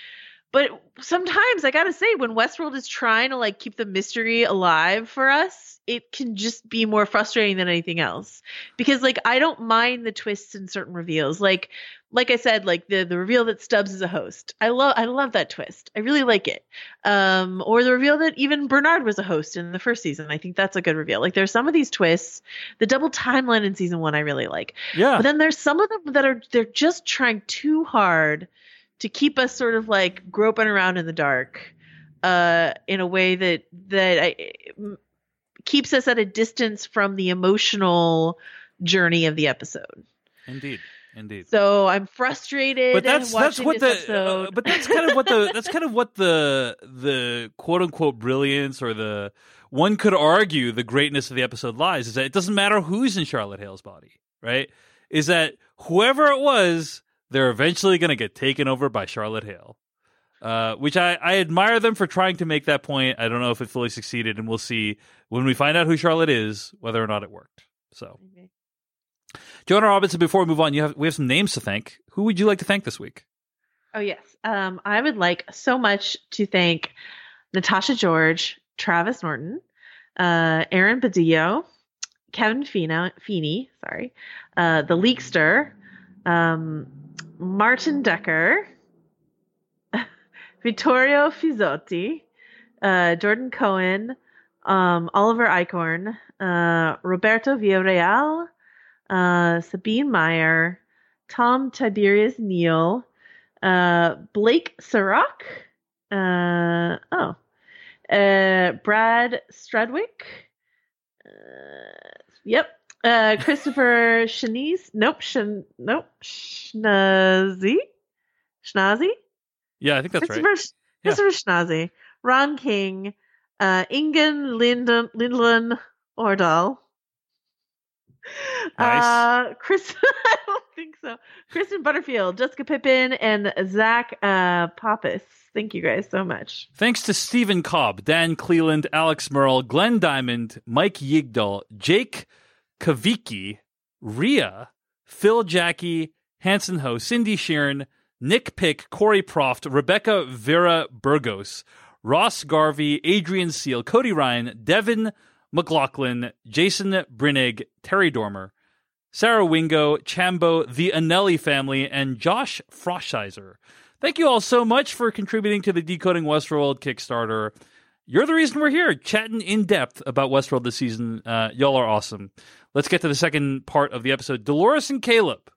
But sometimes I gotta say, when Westworld is trying to like keep the mystery alive for us, it can just be more frustrating than anything else. Because like I don't mind the twists and certain reveals. Like like I said, like the the reveal that Stubbs is a host. I love I love that twist. I really like it. Um, or the reveal that even Bernard was a host in the first season. I think that's a good reveal. Like there's some of these twists. The double timeline in season one I really like. Yeah. But then there's some of them that are they're just trying too hard to keep us sort of like groping around in the dark, uh, in a way that that I, keeps us at a distance from the emotional journey of the episode. Indeed, indeed. So I'm frustrated. But that's that's watching what this the. episode. Uh, but that's kind of what the. That's kind of what the the quote unquote brilliance or the one could argue the greatness of the episode lies is that it doesn't matter who's in Charlotte Hale's body, right? Is that whoever it was, they're eventually going to get taken over by Charlotte Hale, uh, which I, I admire them for trying to make that point. I don't know if it fully succeeded, and we'll see when we find out who Charlotte is, whether or not it worked. So, okay. Joanna Robinson, before we move on, you have we have some names to thank. Who would you like to thank this week? Oh, yes. Um, I would like so much to thank Natasha George, Travis Norton, uh, Aaron Badillo, Kevin Fina, Feeney, sorry, uh, The Leakster, um, Martin Decker, Vittorio Fizzotti, uh, Jordan Cohen, um, Oliver Eichhorn, uh, Roberto Villarreal, uh, Sabine Meyer, Tom Tiberius Neal, uh, Blake Sirach, uh, oh, uh, Brad Stradwick, uh, yep. Uh, Christopher Shanice, nope, Shan, nope, Schnazi, Schnazi. Yeah, I think that's Christopher, right. Christopher yeah. Schnazi, Ron King, uh, Ingen Linden, Lindland Ordal. Nice. Uh, Chris, I don't think so. Kristen Butterfield, Jessica Pippin, and Zach uh, Pappas. Thank you guys so much. Thanks to Stephen Cobb, Dan Cleland, Alex Merle, Glenn Diamond, Mike Yigdal, Jake Kavicki, Rhea, Phil Jackie, Hanson Ho, Cindy Sheeran, Nick Pick, Corey Proft, Rebecca Vera Burgos, Ross Garvey, Adrian Seal, Cody Ryan, Devin McLaughlin, Jason Brinig, Terry Dormer, Sarah Wingo, Chambo, the Anelli family, and Josh Froschizer. Thank you all so much for contributing to the Decoding Westworld Kickstarter. You're the reason we're here, chatting in depth about Westworld this season. Uh, y'all are awesome. Let's get to the second part of the episode. Dolores and Caleb.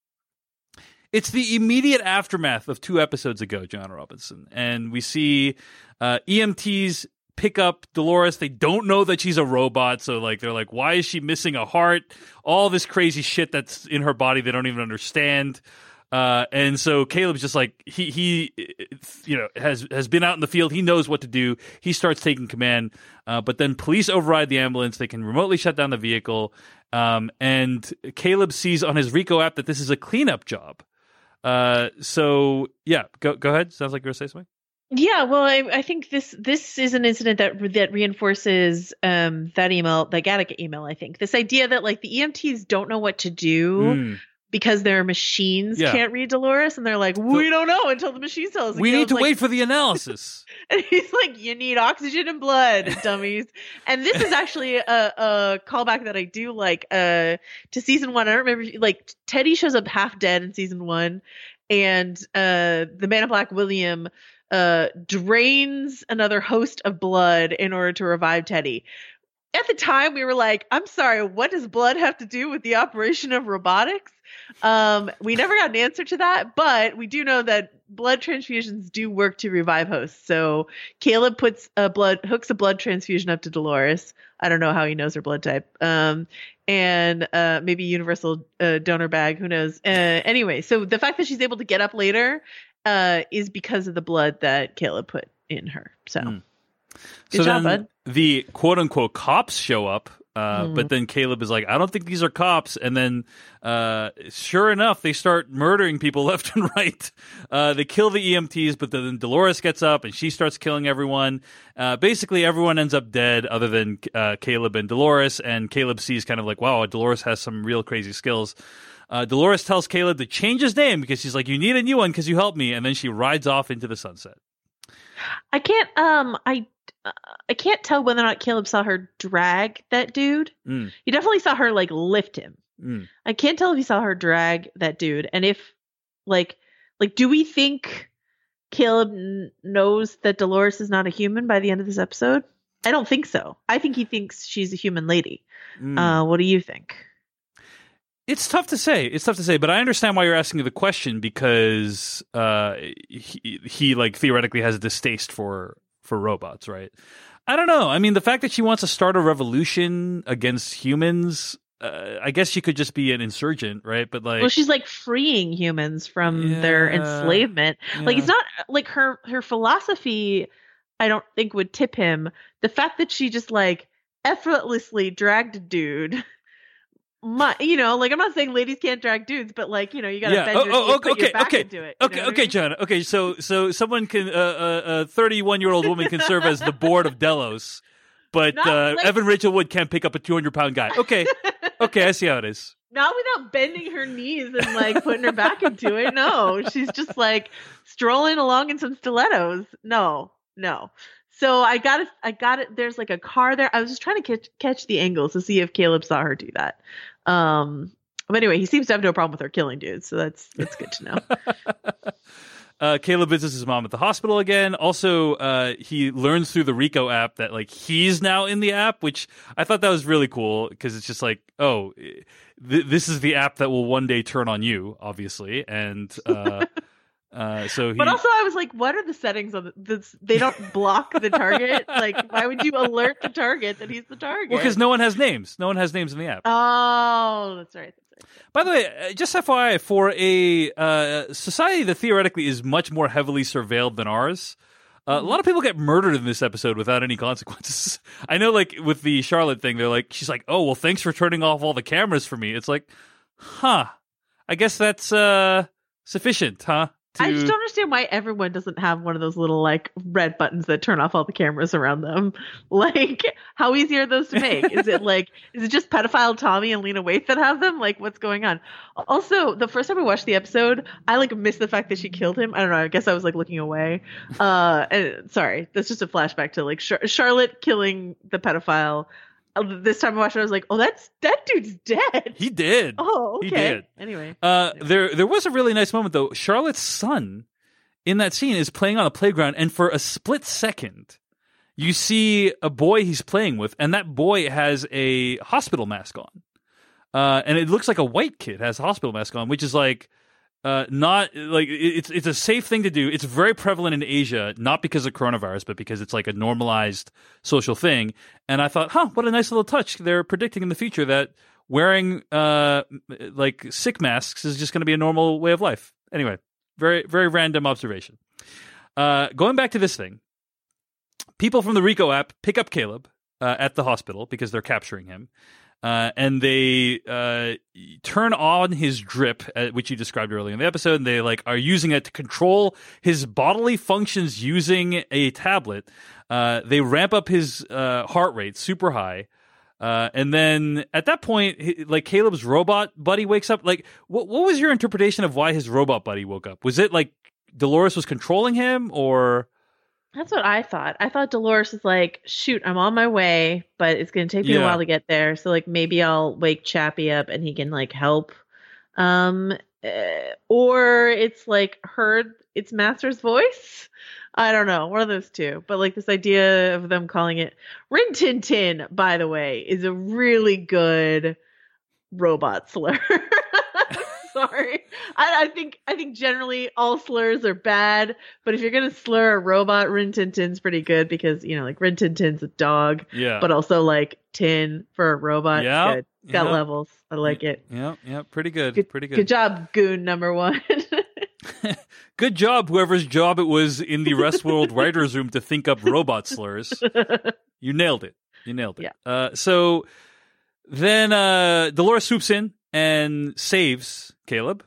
It's the immediate aftermath of two episodes ago, John Robinson. And we see uh, E M Ts pick up Dolores. They don't know that she's a robot. So like they're like, why is she missing a heart? All this crazy shit that's in her body they don't even understand. Uh, and so Caleb's just like, he, he, you know, has, has been out in the field. He knows what to do. He starts taking command. Uh, but then police override the ambulance. They can remotely shut down the vehicle. Um, and Caleb sees on his Rico app that this is a cleanup job. Uh, so yeah, go, go ahead. Sounds like you're going to say something. Yeah, well, I, I think this this is an incident that that reinforces um, that email, that Gattaca email. I think this idea that like the E M Ts don't know what to do mm. because their machines yeah. can't read Dolores, and they're like, we so, don't know until the machine tells us. We need to like, wait for the analysis. And he's like, you need oxygen and blood, dummies. And this is actually a, a callback that I do like uh, to season one. I don't remember, like Teddy shows up half dead in season one, and uh, the Man in Black William uh drains another host of blood in order to revive Teddy. At the time we were like, I'm sorry, what does blood have to do with the operation of robotics? Um we never got an answer to that, but we do know that blood transfusions do work to revive hosts. So Caleb puts a blood hooks a blood transfusion up to Dolores. I don't know how he knows her blood type. Um and uh maybe universal uh, donor bag, who knows. Uh anyway, so the fact that she's able to get up later Uh, is because of the blood that Caleb put in her. So, mm. Good so job, then bud. The quote unquote cops show up, uh, mm. but then Caleb is like, I don't think these are cops. And then, uh, sure enough, they start murdering people left and right. Uh, they kill the E M Ts, but then Dolores gets up and she starts killing everyone. Uh, basically, everyone ends up dead other than uh, Caleb and Dolores. And Caleb sees kind of like, wow, Dolores has some real crazy skills. Uh, Dolores tells Caleb to change his name because she's like, you need a new one because you helped me. And then she rides off into the sunset. I can't, um, I, uh, I can't tell whether or not Caleb saw her drag that dude. Mm. He definitely saw her like lift him. Mm. I can't tell if he saw her drag that dude. And if like, like, do we think Caleb n- knows that Dolores is not a human by the end of this episode? I don't think so. I think he thinks she's a human lady. Mm. Uh, what do you think? It's tough to say. It's tough to say, but I understand why you're asking the question because uh, he, he like theoretically has a distaste for for robots, right? I don't know. I mean, the fact that she wants to start a revolution against humans, uh, I guess she could just be an insurgent, right? But like, well, she's like freeing humans from Yeah, their enslavement. Like yeah. it's not like her her philosophy. I don't think would tip him. The fact that she just like effortlessly dragged a dude. My, you know, like I'm not saying ladies can't drag dudes, but like you know, you gotta Yeah. bend Oh, your, oh, you okay, put your okay, back okay. into it. you Okay, know what I okay, mean? John. Okay, so so someone can uh, a thirty-one year old woman can serve as the board of Delos, but Not uh, like- Evan Rachel Wood can't pick up a two hundred pound guy. Okay, okay, I see how it is. Not without bending her knees and like putting her back into it. No, she's just like strolling along in some stilettos. No, no. So I got it. I got it. There's like a car there. I was just trying to catch catch the angles to see if Caleb saw her do that. Um, but anyway, he seems to have no problem with her killing dudes, so that's that's good to know. Uh, Caleb visits his mom at the hospital again. Also, uh, he learns through the Rico app that like he's now in the app, which I thought that was really cool because it's just like, oh, th- this is the app that will one day turn on you, obviously, and uh, uh, so he. But also, I was like, what are the settings of this? They don't block the target. Like, why would you alert the target that he's the target? Well, because no one has names. No one has names in the app. Oh, that's right. That's right. By the way, uh, just F Y I, for a uh, society that theoretically is much more heavily surveilled than ours, uh, a lot of people get murdered in this episode without any consequences. I know, like, with the Charlotte thing, they're like, she's like, oh, well, thanks for turning off all the cameras for me. It's like, huh, I guess that's uh, sufficient, huh? To... I just don't understand why everyone doesn't have one of those little like red buttons that turn off all the cameras around them. Like, how easy are those to make? Is it like, is it just pedophile Tommy and Lena Waithe that have them? Like, what's going on? Also, the first time I watched the episode, I like missed the fact that she killed him. I don't know. I guess I was like looking away. Uh, and sorry, that's just a flashback to like Char- Charlotte killing the pedophile. This time I watched it, I was like, oh, that's that dude's dead. He did. Oh, okay. He did. Anyway. Uh, there there was a really nice moment, though. Charlotte's son in that scene is playing on a playground, and for a split second, you see a boy he's playing with, and that boy has a hospital mask on. Uh, and it looks like a white kid has a hospital mask on, which is like... Uh, not like it's it's a safe thing to do. It's very prevalent in Asia, not because of coronavirus, but because it's like a normalized social thing. And I thought, huh, what a nice little touch. They're predicting in the future that wearing uh like sick masks is just going to be a normal way of life. Anyway, very very random observation. Uh, going back to this thing, people from the Rico app pick up Caleb uh, at the hospital because they're capturing him. Uh, and they uh, turn on his drip, uh, which you described earlier in the episode, and they like are using it to control his bodily functions using a tablet. Uh, they ramp up his uh, heart rate super high, uh, and then at that point, he, like Caleb's robot buddy wakes up. Like, what what was your interpretation of why his robot buddy woke up? Was it like Dolores was controlling him, or? That's what I thought. I thought Dolores is like, shoot, I'm on my way, but it's going to take me Yeah. a while to get there. So like maybe I'll wake Chappie up and he can like help. Um, uh, or it's like heard its master's voice. I don't know. One of those two. But like this idea of them calling it Rin Tin Tin, by the way, is a really good robot slur. Sorry. I, I think I think generally all slurs are bad, but if you're gonna slur a robot, Rin Tin Tin's pretty good because you know, like Rin Tin Tin's a dog, Yeah. but also like tin for a robot. Yeah, It's good. It's got yeah. levels. I like it. Yeah, yeah, pretty good, Good, pretty good. Good job, Goon number one. Good job, whoever's job it was in the Westworld writers' room to think up robot slurs. You nailed it. You nailed it. Yeah. Uh, so then uh, Dolores swoops in and saves Caleb.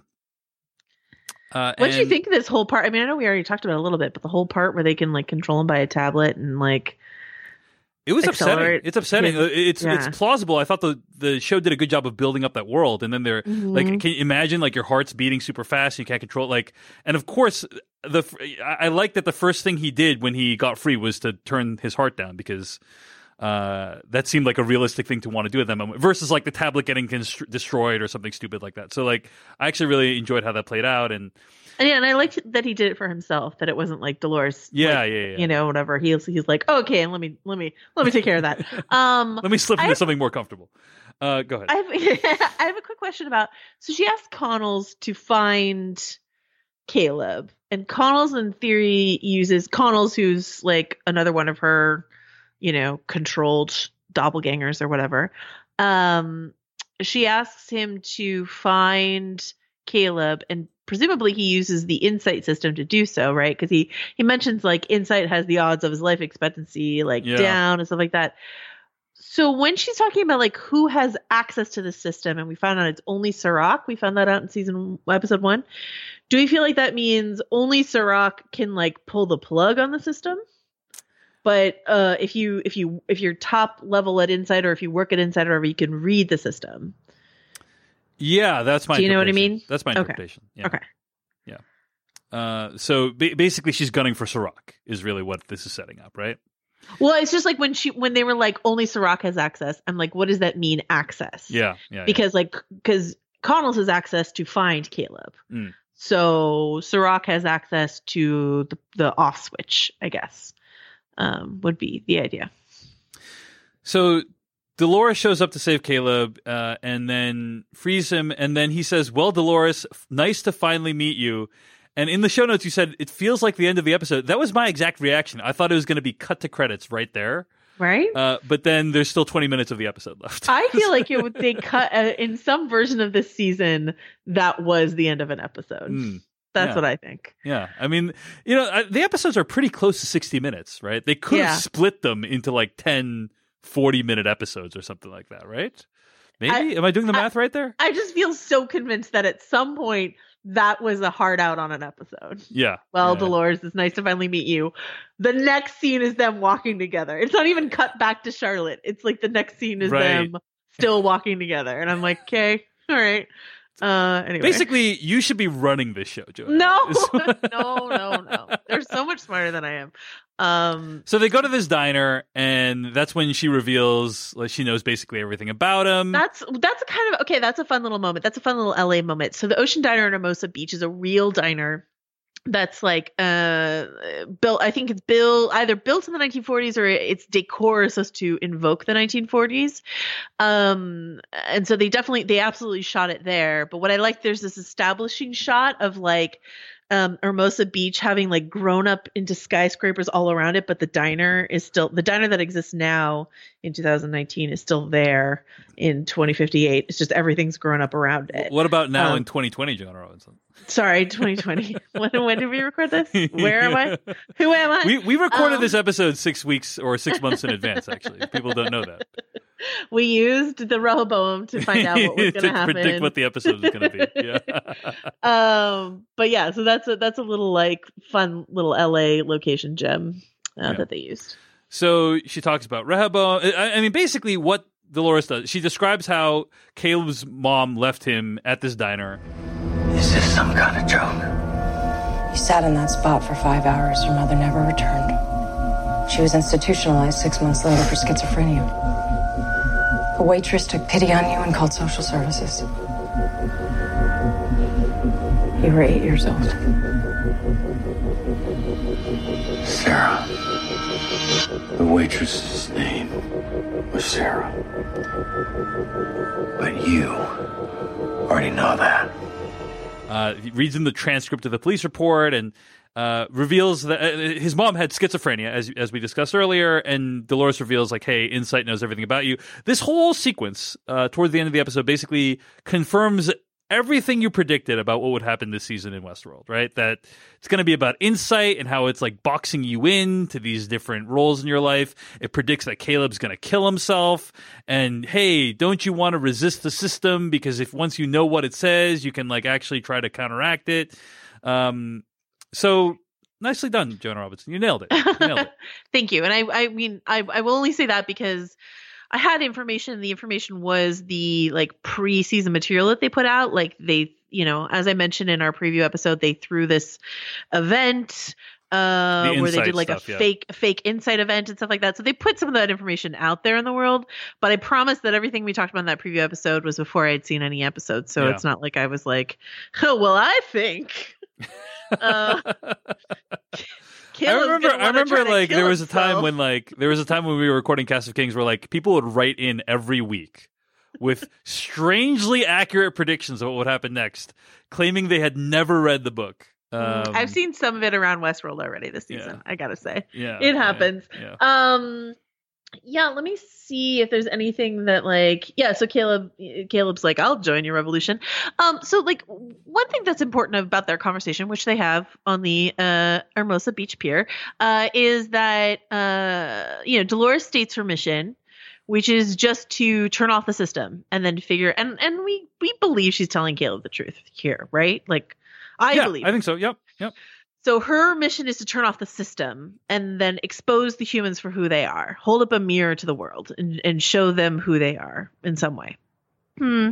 Uh, What do you and- think of this whole part? I mean, I know we already talked about it a little bit, but the whole part where they can like control him by a tablet and like It was upsetting. accelerate It's upsetting. his- It's yeah. it's plausible. I thought the the show did a good job of building up that world, and then they're Mhm. like, can you imagine like your heart's beating super fast, and you can't control it, like, and of course the I I like that the first thing he did when he got free was to turn his heart down because. Uh, that seemed like a realistic thing to want to do at that moment versus like the tablet getting constr- destroyed or something stupid like that. So like, I actually really enjoyed how that played out. And And yeah, and I liked that he did it for himself. That it wasn't like Dolores. yeah, like, yeah, yeah. You know, whatever. He's he's like, oh, okay, and let me let me let me take care of that. Um, Let me slip I into have- something more comfortable. Uh, go ahead. I have, I have a quick question about. So she asked Connells to find Caleb, and Connells in theory uses Connells, who's like another one of her, you know, controlled doppelgangers or whatever. Um, she asks him to find Caleb, and presumably he uses the insight system to do so, right? Because he he mentions like insight has the odds of his life expectancy like Yeah. down and stuff like that. So when she's talking about like who has access to the system, and we found out it's only Serac, we found that out in season episode one. Do we feel like that means only Serac can like pull the plug on the system? But uh, if you if you if you're top level at Insight, or if you work at Insight, or whatever, you can read the system. Yeah, that's my. Do you know what I interpretation. mean? That's my Okay. interpretation. Yeah. Okay. Yeah. Uh, so ba- basically, she's gunning for Serac is really what this is setting up, right? Well, it's just like when she when they were like only Serac has access. I'm like, what does that mean, access? Yeah. Yeah. Because like because Connells has access to find Caleb. Mm. So Serac has access to the, the off switch, I guess. Um, would be the idea. So Dolores shows up to save Caleb, uh, and then frees him, and then he says, "Well, Dolores, f- nice to finally meet you." And in the show notes, you said it feels like the end of the episode. That was my exact reaction. I thought it was going to be cut to credits right there, Right? uh, but then there's still twenty minutes of the episode left. I feel like it would they cut uh, in some version of this season that was the end of an episode. Mm. That's Yeah. what I think. Yeah, I mean, you know, I, the episodes are pretty close to sixty minutes, right? They could Yeah. have split them into like ten forty-minute episodes or something like that, right? Maybe? I- Am I doing the I- math right there? I just feel so convinced that at some point that was a hard out on an episode. Yeah. Well, yeah. Dolores, it's nice to finally meet you. The next scene is them walking together. It's not even cut back to Charlotte. It's like the next scene is Right. them still walking together. And I'm like, okay, all right. Uh, anyway. Basically, you should be running this show, Joanna. No, no, no, no. They're so much smarter than I am. Um, So they go to this diner, and that's when she reveals like she knows basically everything about him. that's that's a kind of okay. That's a fun little moment. That's a fun little L A moment. So the Ocean Diner in Hermosa Beach is a real diner that's like uh built. I think it's built either built in the nineteen forties or its decor is supposed to invoke the nineteen forties. Um, and so they definitely they absolutely shot it there. But what I like, there's this establishing shot of like. Um, Hermosa Beach having like grown up into skyscrapers all around it, but the diner is still the diner that exists now in two thousand nineteen is still there in twenty fifty-eight. It's just everything's grown up around it. What about now Um, in twenty twenty, Joanna Robinson? Sorry, twenty twenty. when when did we record this? Where am I? Who am I? We we recorded Um, this episode six weeks or six months in advance. Actually, people don't know that. We used the Rehoboam to find out what was going to to happen. predict what the episode was going to be. Yeah. um, but yeah, so that's a that's a little like fun little L A location gem uh, Yeah. that they used. So she talks about Rehoboam. I, I mean, basically, what Dolores does, she describes how Caleb's mom left him at this diner. Is this some kind of joke? You sat in that spot for five hours. Your mother never returned. She was institutionalized six months later for schizophrenia. A waitress took pity on you and called social services. You were eight years old. Sarah. The waitress's name was Sarah. But you already know that. Uh, he reads in the transcript of the police report and uh, reveals that uh, his mom had schizophrenia, as as we discussed earlier. And Dolores reveals, like, "Hey, Insight knows everything about you." This whole sequence, uh, toward the end of the episode, basically confirms everything you predicted about what would happen this season in Westworld, right? That it's going to be about Insight and how it's like boxing you in to these different roles in your life. It predicts that Caleb's going to kill himself. And hey, don't you want to resist the system? Because if once you know what it says, you can like actually try to counteract it. Um, so nicely done, Joanna Robinson. You nailed it. You nailed it. Thank you. And I, I mean, I, I will only say that because I had information. The information was the like pre-season material that they put out. Like they, you know, as I mentioned in our preview episode, they threw this event uh, The where they insight did like stuff, a yeah. fake, a fake insight event and stuff like that. So they put some of that information out there in the world. But I promise that everything we talked about in that preview episode was before I had seen any episodes. So Yeah. it's not like I was like, oh, well, I think. uh, I Caleb's remember. gonna I wanna remember. try to Like kill there was a time himself. when like there was a time when we were recording Cast of Kings where like people would write in every week with strangely accurate predictions of what would happen next, claiming they had never read the book. Um, I've seen some of it around Westworld already this Yeah. season. I gotta say, Yeah, it yeah, happens. yeah. Um, yeah. Let me see if there's anything that like, yeah. So Caleb, Caleb's like, I'll join your revolution. Um, so like one thing that's important about their conversation, which they have on the uh Hermosa Beach Pier, uh, is that uh, you know, Dolores states her mission, which is just to turn off the system and then figure. And and we we believe she's telling Caleb the truth here, right? Like, I yeah, believe. I think so. Yep. Yep. So her mission is to turn off the system and then expose the humans for who they are, hold up a mirror to the world and, and show them who they are in some way. Hmm.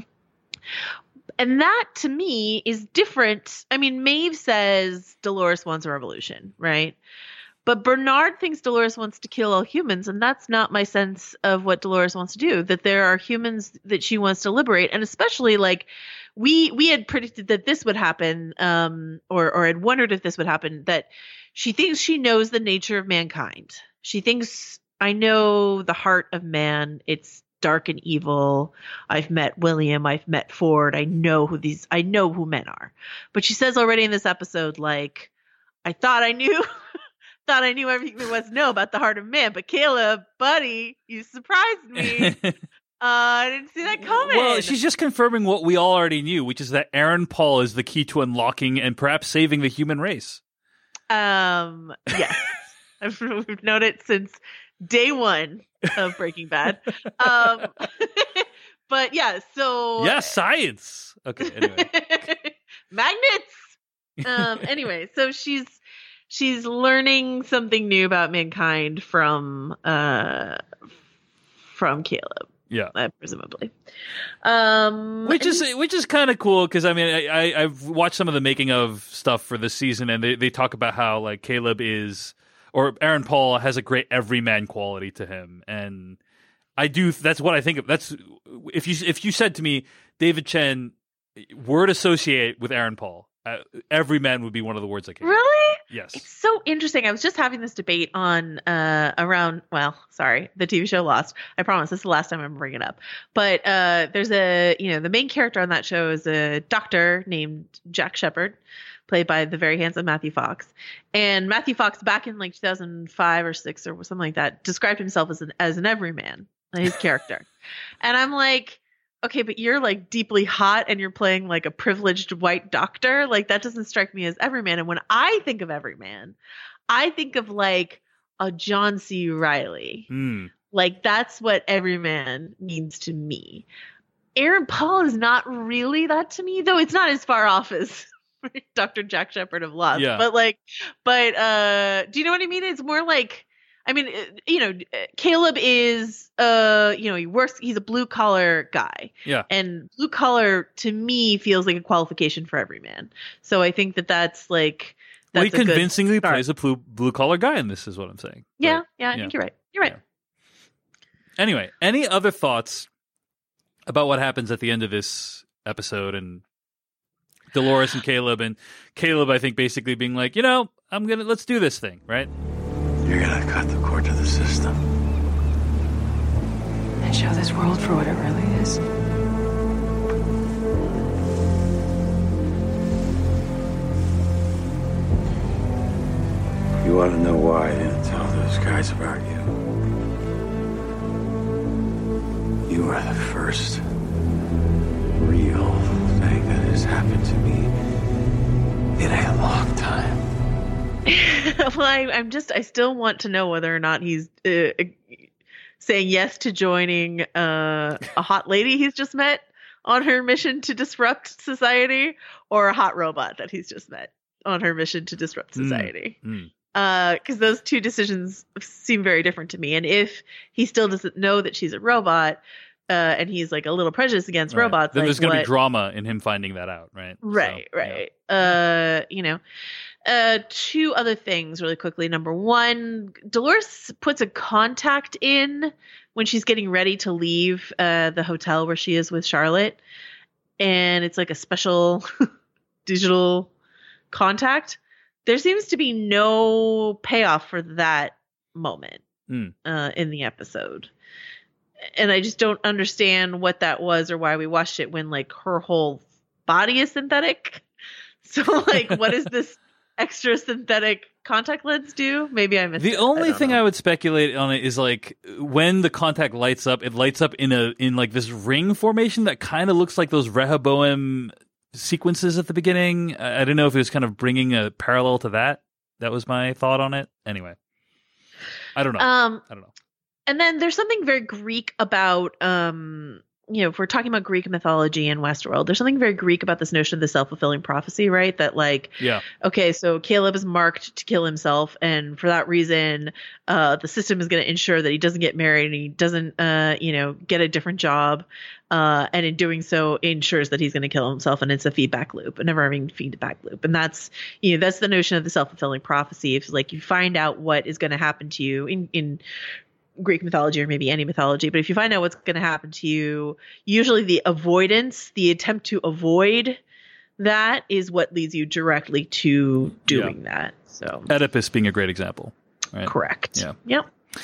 And that to me is different. I mean, Maeve says Dolores wants a revolution, right? But Bernard thinks Dolores wants to kill all humans, and that's not my sense of what Dolores wants to do. That there are humans that she wants to liberate, and especially like we we had predicted that this would happen, um, or or had wondered if this would happen. That she thinks she knows the nature of mankind. She thinks, I know the heart of man. It's dark and evil. I've met William. I've met Ford. I know who these. I know who men are. But she says already in this episode, like, I thought I knew. Thought I knew everything there was to know about the heart of man, but Caleb, buddy, you surprised me. uh, I didn't see that coming. Well, she's just confirming what we all already knew, which is that Aaron Paul is the key to unlocking and perhaps saving the human race. Um, yes, we've known it since day one of Breaking Bad. Um, but yeah, so Yeah, science. Okay, anyway. magnets. Um, anyway, so she's. She's learning something new about mankind from uh, from Caleb. Yeah, uh, presumably. Um, which is which is kind of cool because I mean I, I I've watched some of the making of stuff for this season and they, they talk about how like Caleb is or Aaron Paul has a great everyman quality to him, and I do that's what I think of. That's if you if you said to me, David Chen, word associate with Aaron Paul, uh, everyman would be one of the words I came. Really? Yes. It's so interesting. I was just having this debate on uh, around, well, sorry, the T V show Lost. I promise this is the last time I'm bringing it up. But uh, there's a, you know, the main character on that show is a doctor named Jack Shepard, played by the very handsome Matthew Fox. And Matthew Fox, back in like two thousand five or six or something like that, described himself as an as an everyman, his character. And I'm like, okay, but you're like deeply hot and you're playing like a privileged white doctor. Like that doesn't strike me as everyman. And when I think of everyman, I think of like a John C. Reilly. Mm. Like that's what everyman means to me. Aaron Paul is not really that to me, though it's not as far off as Doctor Jack Shepard of Lost. Yeah. But like, but uh, do you know what I mean? It's more like, I mean, you know, Caleb is, uh, you know, he works, he's a blue collar guy. Yeah. And blue collar to me feels like a qualification for every man. So I think that that's like, Well, that's he a good convincingly start. plays a blue blue collar guy, and this is what I'm saying. Yeah. Like, yeah. I think you're right. You're right. Anyway, any other thoughts about what happens at the end of this episode and Dolores and Caleb and Caleb, I think, basically being like, you know, I'm gonna let's do this thing, right? You're gonna cut the cord to the system. And show this world for what it really is. You want to know why I didn't tell those guys about you? You are the first real thing that has happened to me in a long time. Well, I, I'm just, I still want to know whether or not he's uh, saying yes to joining uh, a hot lady he's just met on her mission to disrupt society, or a hot robot that he's just met. on her mission to disrupt society. Mm. Uh, because those two decisions seem very different to me. And if he still doesn't know that she's a robot, uh, and he's like a little prejudiced against right. robots, then like, there's going to what... be drama in him finding that out, right? Right, so, right. Yeah. Uh, you know, uh, two other things really quickly. Number one, Dolores puts a contact in when she's getting ready to leave uh the hotel where she is with Charlotte, and it's like a special digital contact. There seems to be no payoff for that moment mm. uh, in the episode. And I just don't understand what that was or why we watched it when like her whole body is synthetic. So like, what does this extra synthetic contact lens do? Maybe I missed the it. only I thing know. I would speculate on it is like when the contact lights up, it lights up in a in like this ring formation that kind of looks like those Rehoboam sequences at the beginning. I, I don't know if it was kind of bringing a parallel to that. That was my thought on it. Anyway, I don't know. Um, I don't know. And then there's something very Greek about, um, you know, if we're talking about Greek mythology in Westworld, there's something very Greek about this notion of the self-fulfilling prophecy, right? That like, yeah, okay, so Caleb is marked to kill himself, and for that reason, uh, the system is going to ensure that he doesn't get married and he doesn't, uh, you know, get a different job, uh, and in doing so, ensures that he's going to kill himself, and it's a feedback loop, a never-ending feedback loop, and that's, you know, that's the notion of the self-fulfilling prophecy. If like you find out what is going to happen to you in in Greek mythology or maybe any mythology, but if you find out what's going to happen to you, usually the avoidance, the attempt to avoid that is what leads you directly to doing yeah. that. So Oedipus being a great example. Right? Correct. Yeah. Yep.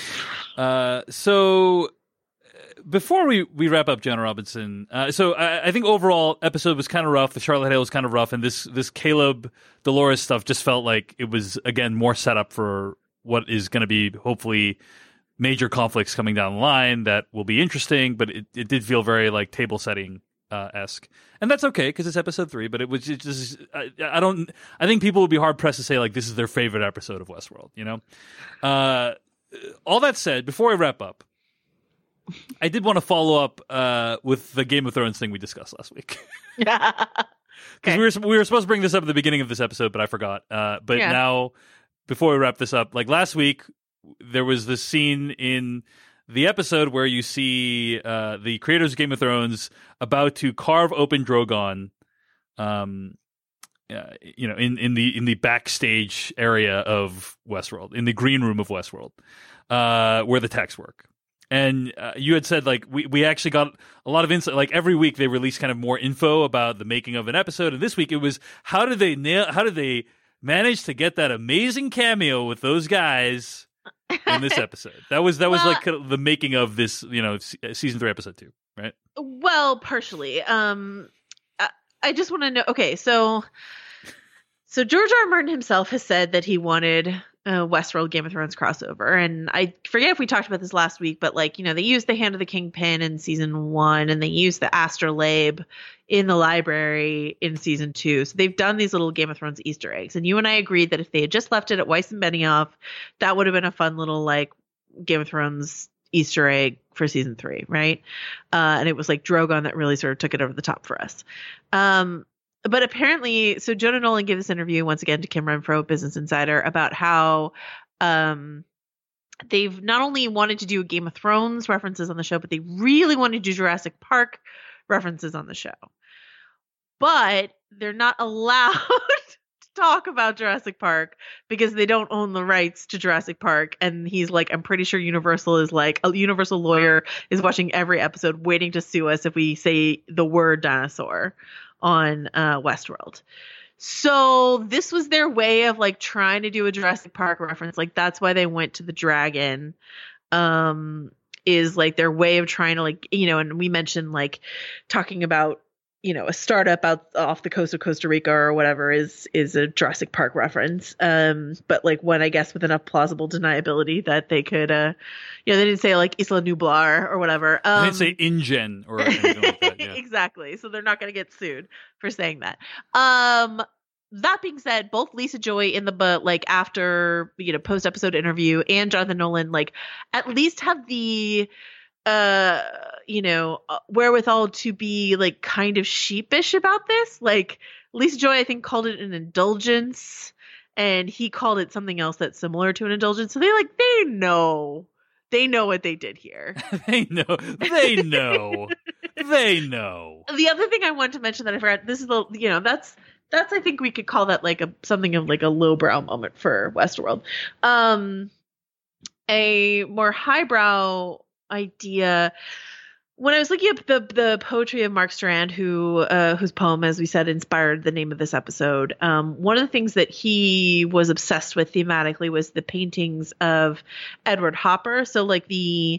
Uh, so before we, we wrap up Jenna Robinson, uh, so I, I think overall episode was kind of rough. The Charlotte Hale was kind of rough, and this this Caleb Dolores stuff just felt like it was again more set up for what is going to be hopefully major conflicts coming down the line that will be interesting, but it, it did feel very like table setting uh, esque, and that's okay because it's episode three. But it was just I, I don't I think people would be hard pressed to say like this is their favorite episode of Westworld. You know, uh, all that said, before I wrap up, I did want to follow up uh, with the Game of Thrones thing we discussed last week. Yeah, because we were we were supposed to bring this up at the beginning of this episode, but I forgot. Uh, but yeah. now, before we wrap this up, like last week, there was this scene in the episode where you see uh, the creators of Game of Thrones about to carve open Drogon, um, uh, you know, in, in the in the backstage area of Westworld, in the green room of Westworld, uh, where the techs work. And uh, you had said like we, we actually got a lot of insight. Like every week they release kind of more info about the making of an episode, and this week it was how did they nail? How did they manage to get that amazing cameo with those guys in this episode? That was that was well, like the making of this, you know, season three, episode two, right? Well, partially. Um, I, I just want to know. Okay, so so George R. R. Martin himself has said that he wanted a Westworld Game of Thrones crossover, and I forget if we talked about this last week, but like you know, they used the Hand of the Kingpin in season one, and they used the astrolabe in the library in season two. So they've done these little Game of Thrones Easter eggs. And you and I agreed that if they had just left it at Weiss and Benioff, that would have been a fun little like Game of Thrones Easter egg for season three, right? Uh, and it was like Drogon that really sort of took it over the top for us. Um, but apparently, so Jonah Nolan gave this interview once again to Kim Renfro, Business Insider, about how um, they've not only wanted to do Game of Thrones references on the show, but they really wanted to do Jurassic Park references on the show. But they're not allowed to talk about Jurassic Park because they don't own the rights to Jurassic Park. And he's like, I'm pretty sure Universal is like, a Universal lawyer is watching every episode waiting to sue us if we say the word dinosaur on uh, Westworld. So this was their way of like trying to do a Jurassic Park reference. Like that's why they went to the dragon. Um, is like their way of trying to like, you know, and we mentioned like talking about, you know, a startup out off the coast of Costa Rica or whatever is, is a Jurassic Park reference. Um, but like one, I guess with enough plausible deniability that they could, uh, you know, they didn't say like Isla Nublar or whatever. Um, they didn't say InGen or anything like that. Yeah. Exactly. So they're not going to get sued for saying that. Um, That being said, both Lisa Joy in the but like after you know post episode interview and Jonathan Nolan like at least have the uh you know uh, wherewithal to be like kind of sheepish about this. Like Lisa Joy, I think, called it an indulgence, and he called it something else that's similar to an indulgence. So they like they know. They know what they did here. they know. They know. they know. The other thing I wanted to mention that I forgot, this is the, you know, that's, that's, I think we could call that like a, something of like a lowbrow moment for Westworld. Um, a more highbrow idea. When I was looking up the the poetry of Mark Strand, who uh, whose poem, as we said, inspired the name of this episode, um, one of the things that he was obsessed with thematically was the paintings of Edward Hopper. So, like the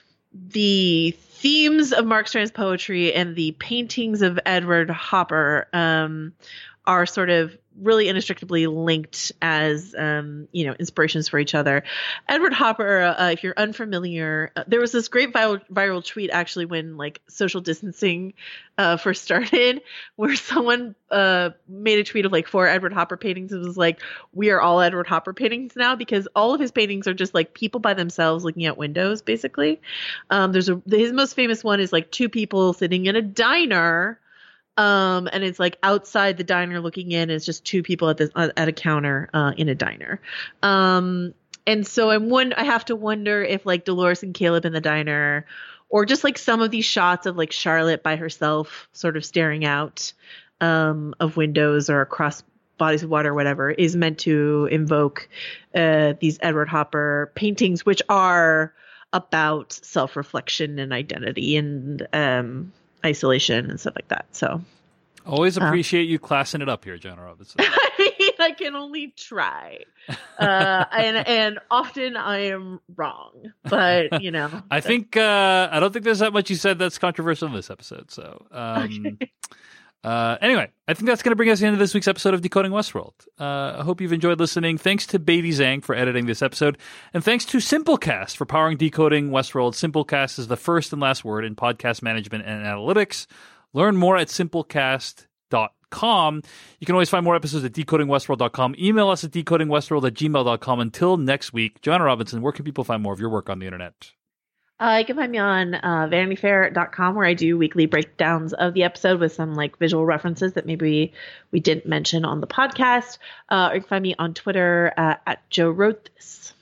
the themes of Mark Strand's poetry and the paintings of Edward Hopper um, are sort of really inextricably linked as, um, you know, inspirations for each other. Edward Hopper, uh, if you're unfamiliar, uh, there was this great viral, viral tweet actually when like social distancing uh, first started, where someone uh, made a tweet of like four Edward Hopper paintings. It was like, we are all Edward Hopper paintings now, because all of his paintings are just like people by themselves looking out windows, basically. Um, there's a, his most famous one is like two people sitting in a diner. Um, and it's like outside the diner looking in, it's just two people at this, uh, at a counter, uh, in a diner. Um, and so I'm one, I have to wonder if like Dolores and Caleb in the diner, or just like some of these shots of like Charlotte by herself, sort of staring out, um, of windows or across bodies of water or whatever, is meant to invoke, uh, these Edward Hopper paintings, which are about self-reflection and identity and, um, isolation and stuff like that. So always appreciate uh, you classing it up here, Jenna Robinson. I mean, I can only try. Uh, and and often I am wrong, but you know. I think uh, I don't think there's that much you said that's controversial in this episode. So um, okay. uh, anyway, I think that's going to bring us into this week's episode of Decoding Westworld. Uh, I hope you've enjoyed listening. Thanks to Beatty Zhang for editing this episode. And thanks to Simplecast for powering Decoding Westworld. Simplecast is the first and last word in podcast management and analytics. Learn more at simplecast dot com. You can always find more episodes at decoding westworld dot com. Email us at decoding westworld at gmail dot com. Until next week, Joanna Robinson, where can people find more of your work on the internet? Uh, you can find me on uh, vanity fair dot com, where I do weekly breakdowns of the episode with some like visual references that maybe we, we didn't mention on the podcast. Uh, or you can find me on Twitter uh, at Joe Wrote This.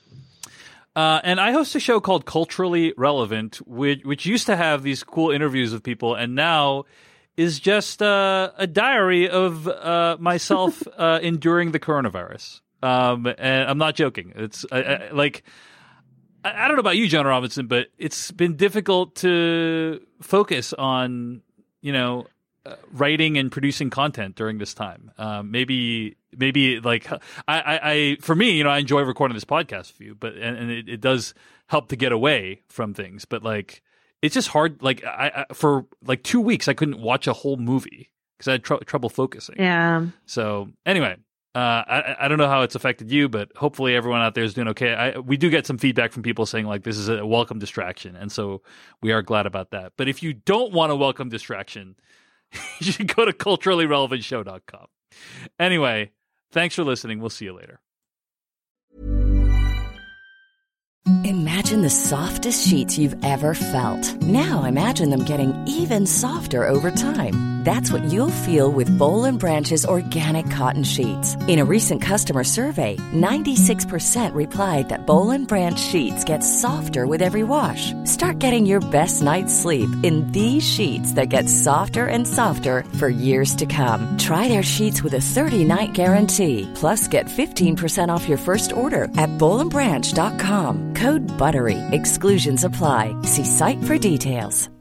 Uh, and I host a show called Culturally Relevant, which, which used to have these cool interviews with people, and now is just uh, a diary of uh, myself uh, enduring the coronavirus. Um, and I'm not joking. It's I, I, like... I don't know about you, John Robinson, but it's been difficult to focus on, you know, uh, writing and producing content during this time. Um, maybe, maybe like I, I, I, for me, you know, I enjoy recording this podcast with you, but and, and it, it does help to get away from things. But like, it's just hard. Like, I, I for like two weeks, I couldn't watch a whole movie because I had tr- trouble focusing. Yeah. So anyway. Uh, I, I don't know how it's affected you, but hopefully everyone out there is doing okay. I, we do get some feedback from people saying like this is a welcome distraction, and so we are glad about that. But if you don't want a welcome distraction, you should go to culturally relevant show dot com. Anyway, thanks for listening. We'll see you later. Imagine the softest sheets you've ever felt. Now imagine them getting even softer over time. That's what you'll feel with Boll and Branch's organic cotton sheets. In a recent customer survey, ninety-six percent replied that Boll and Branch sheets get softer with every wash. Start getting your best night's sleep in these sheets that get softer and softer for years to come. Try their sheets with a thirty-night guarantee. Plus, get fifteen percent off your first order at boll and branch dot com. Code BUTTERY. Exclusions apply. See site for details.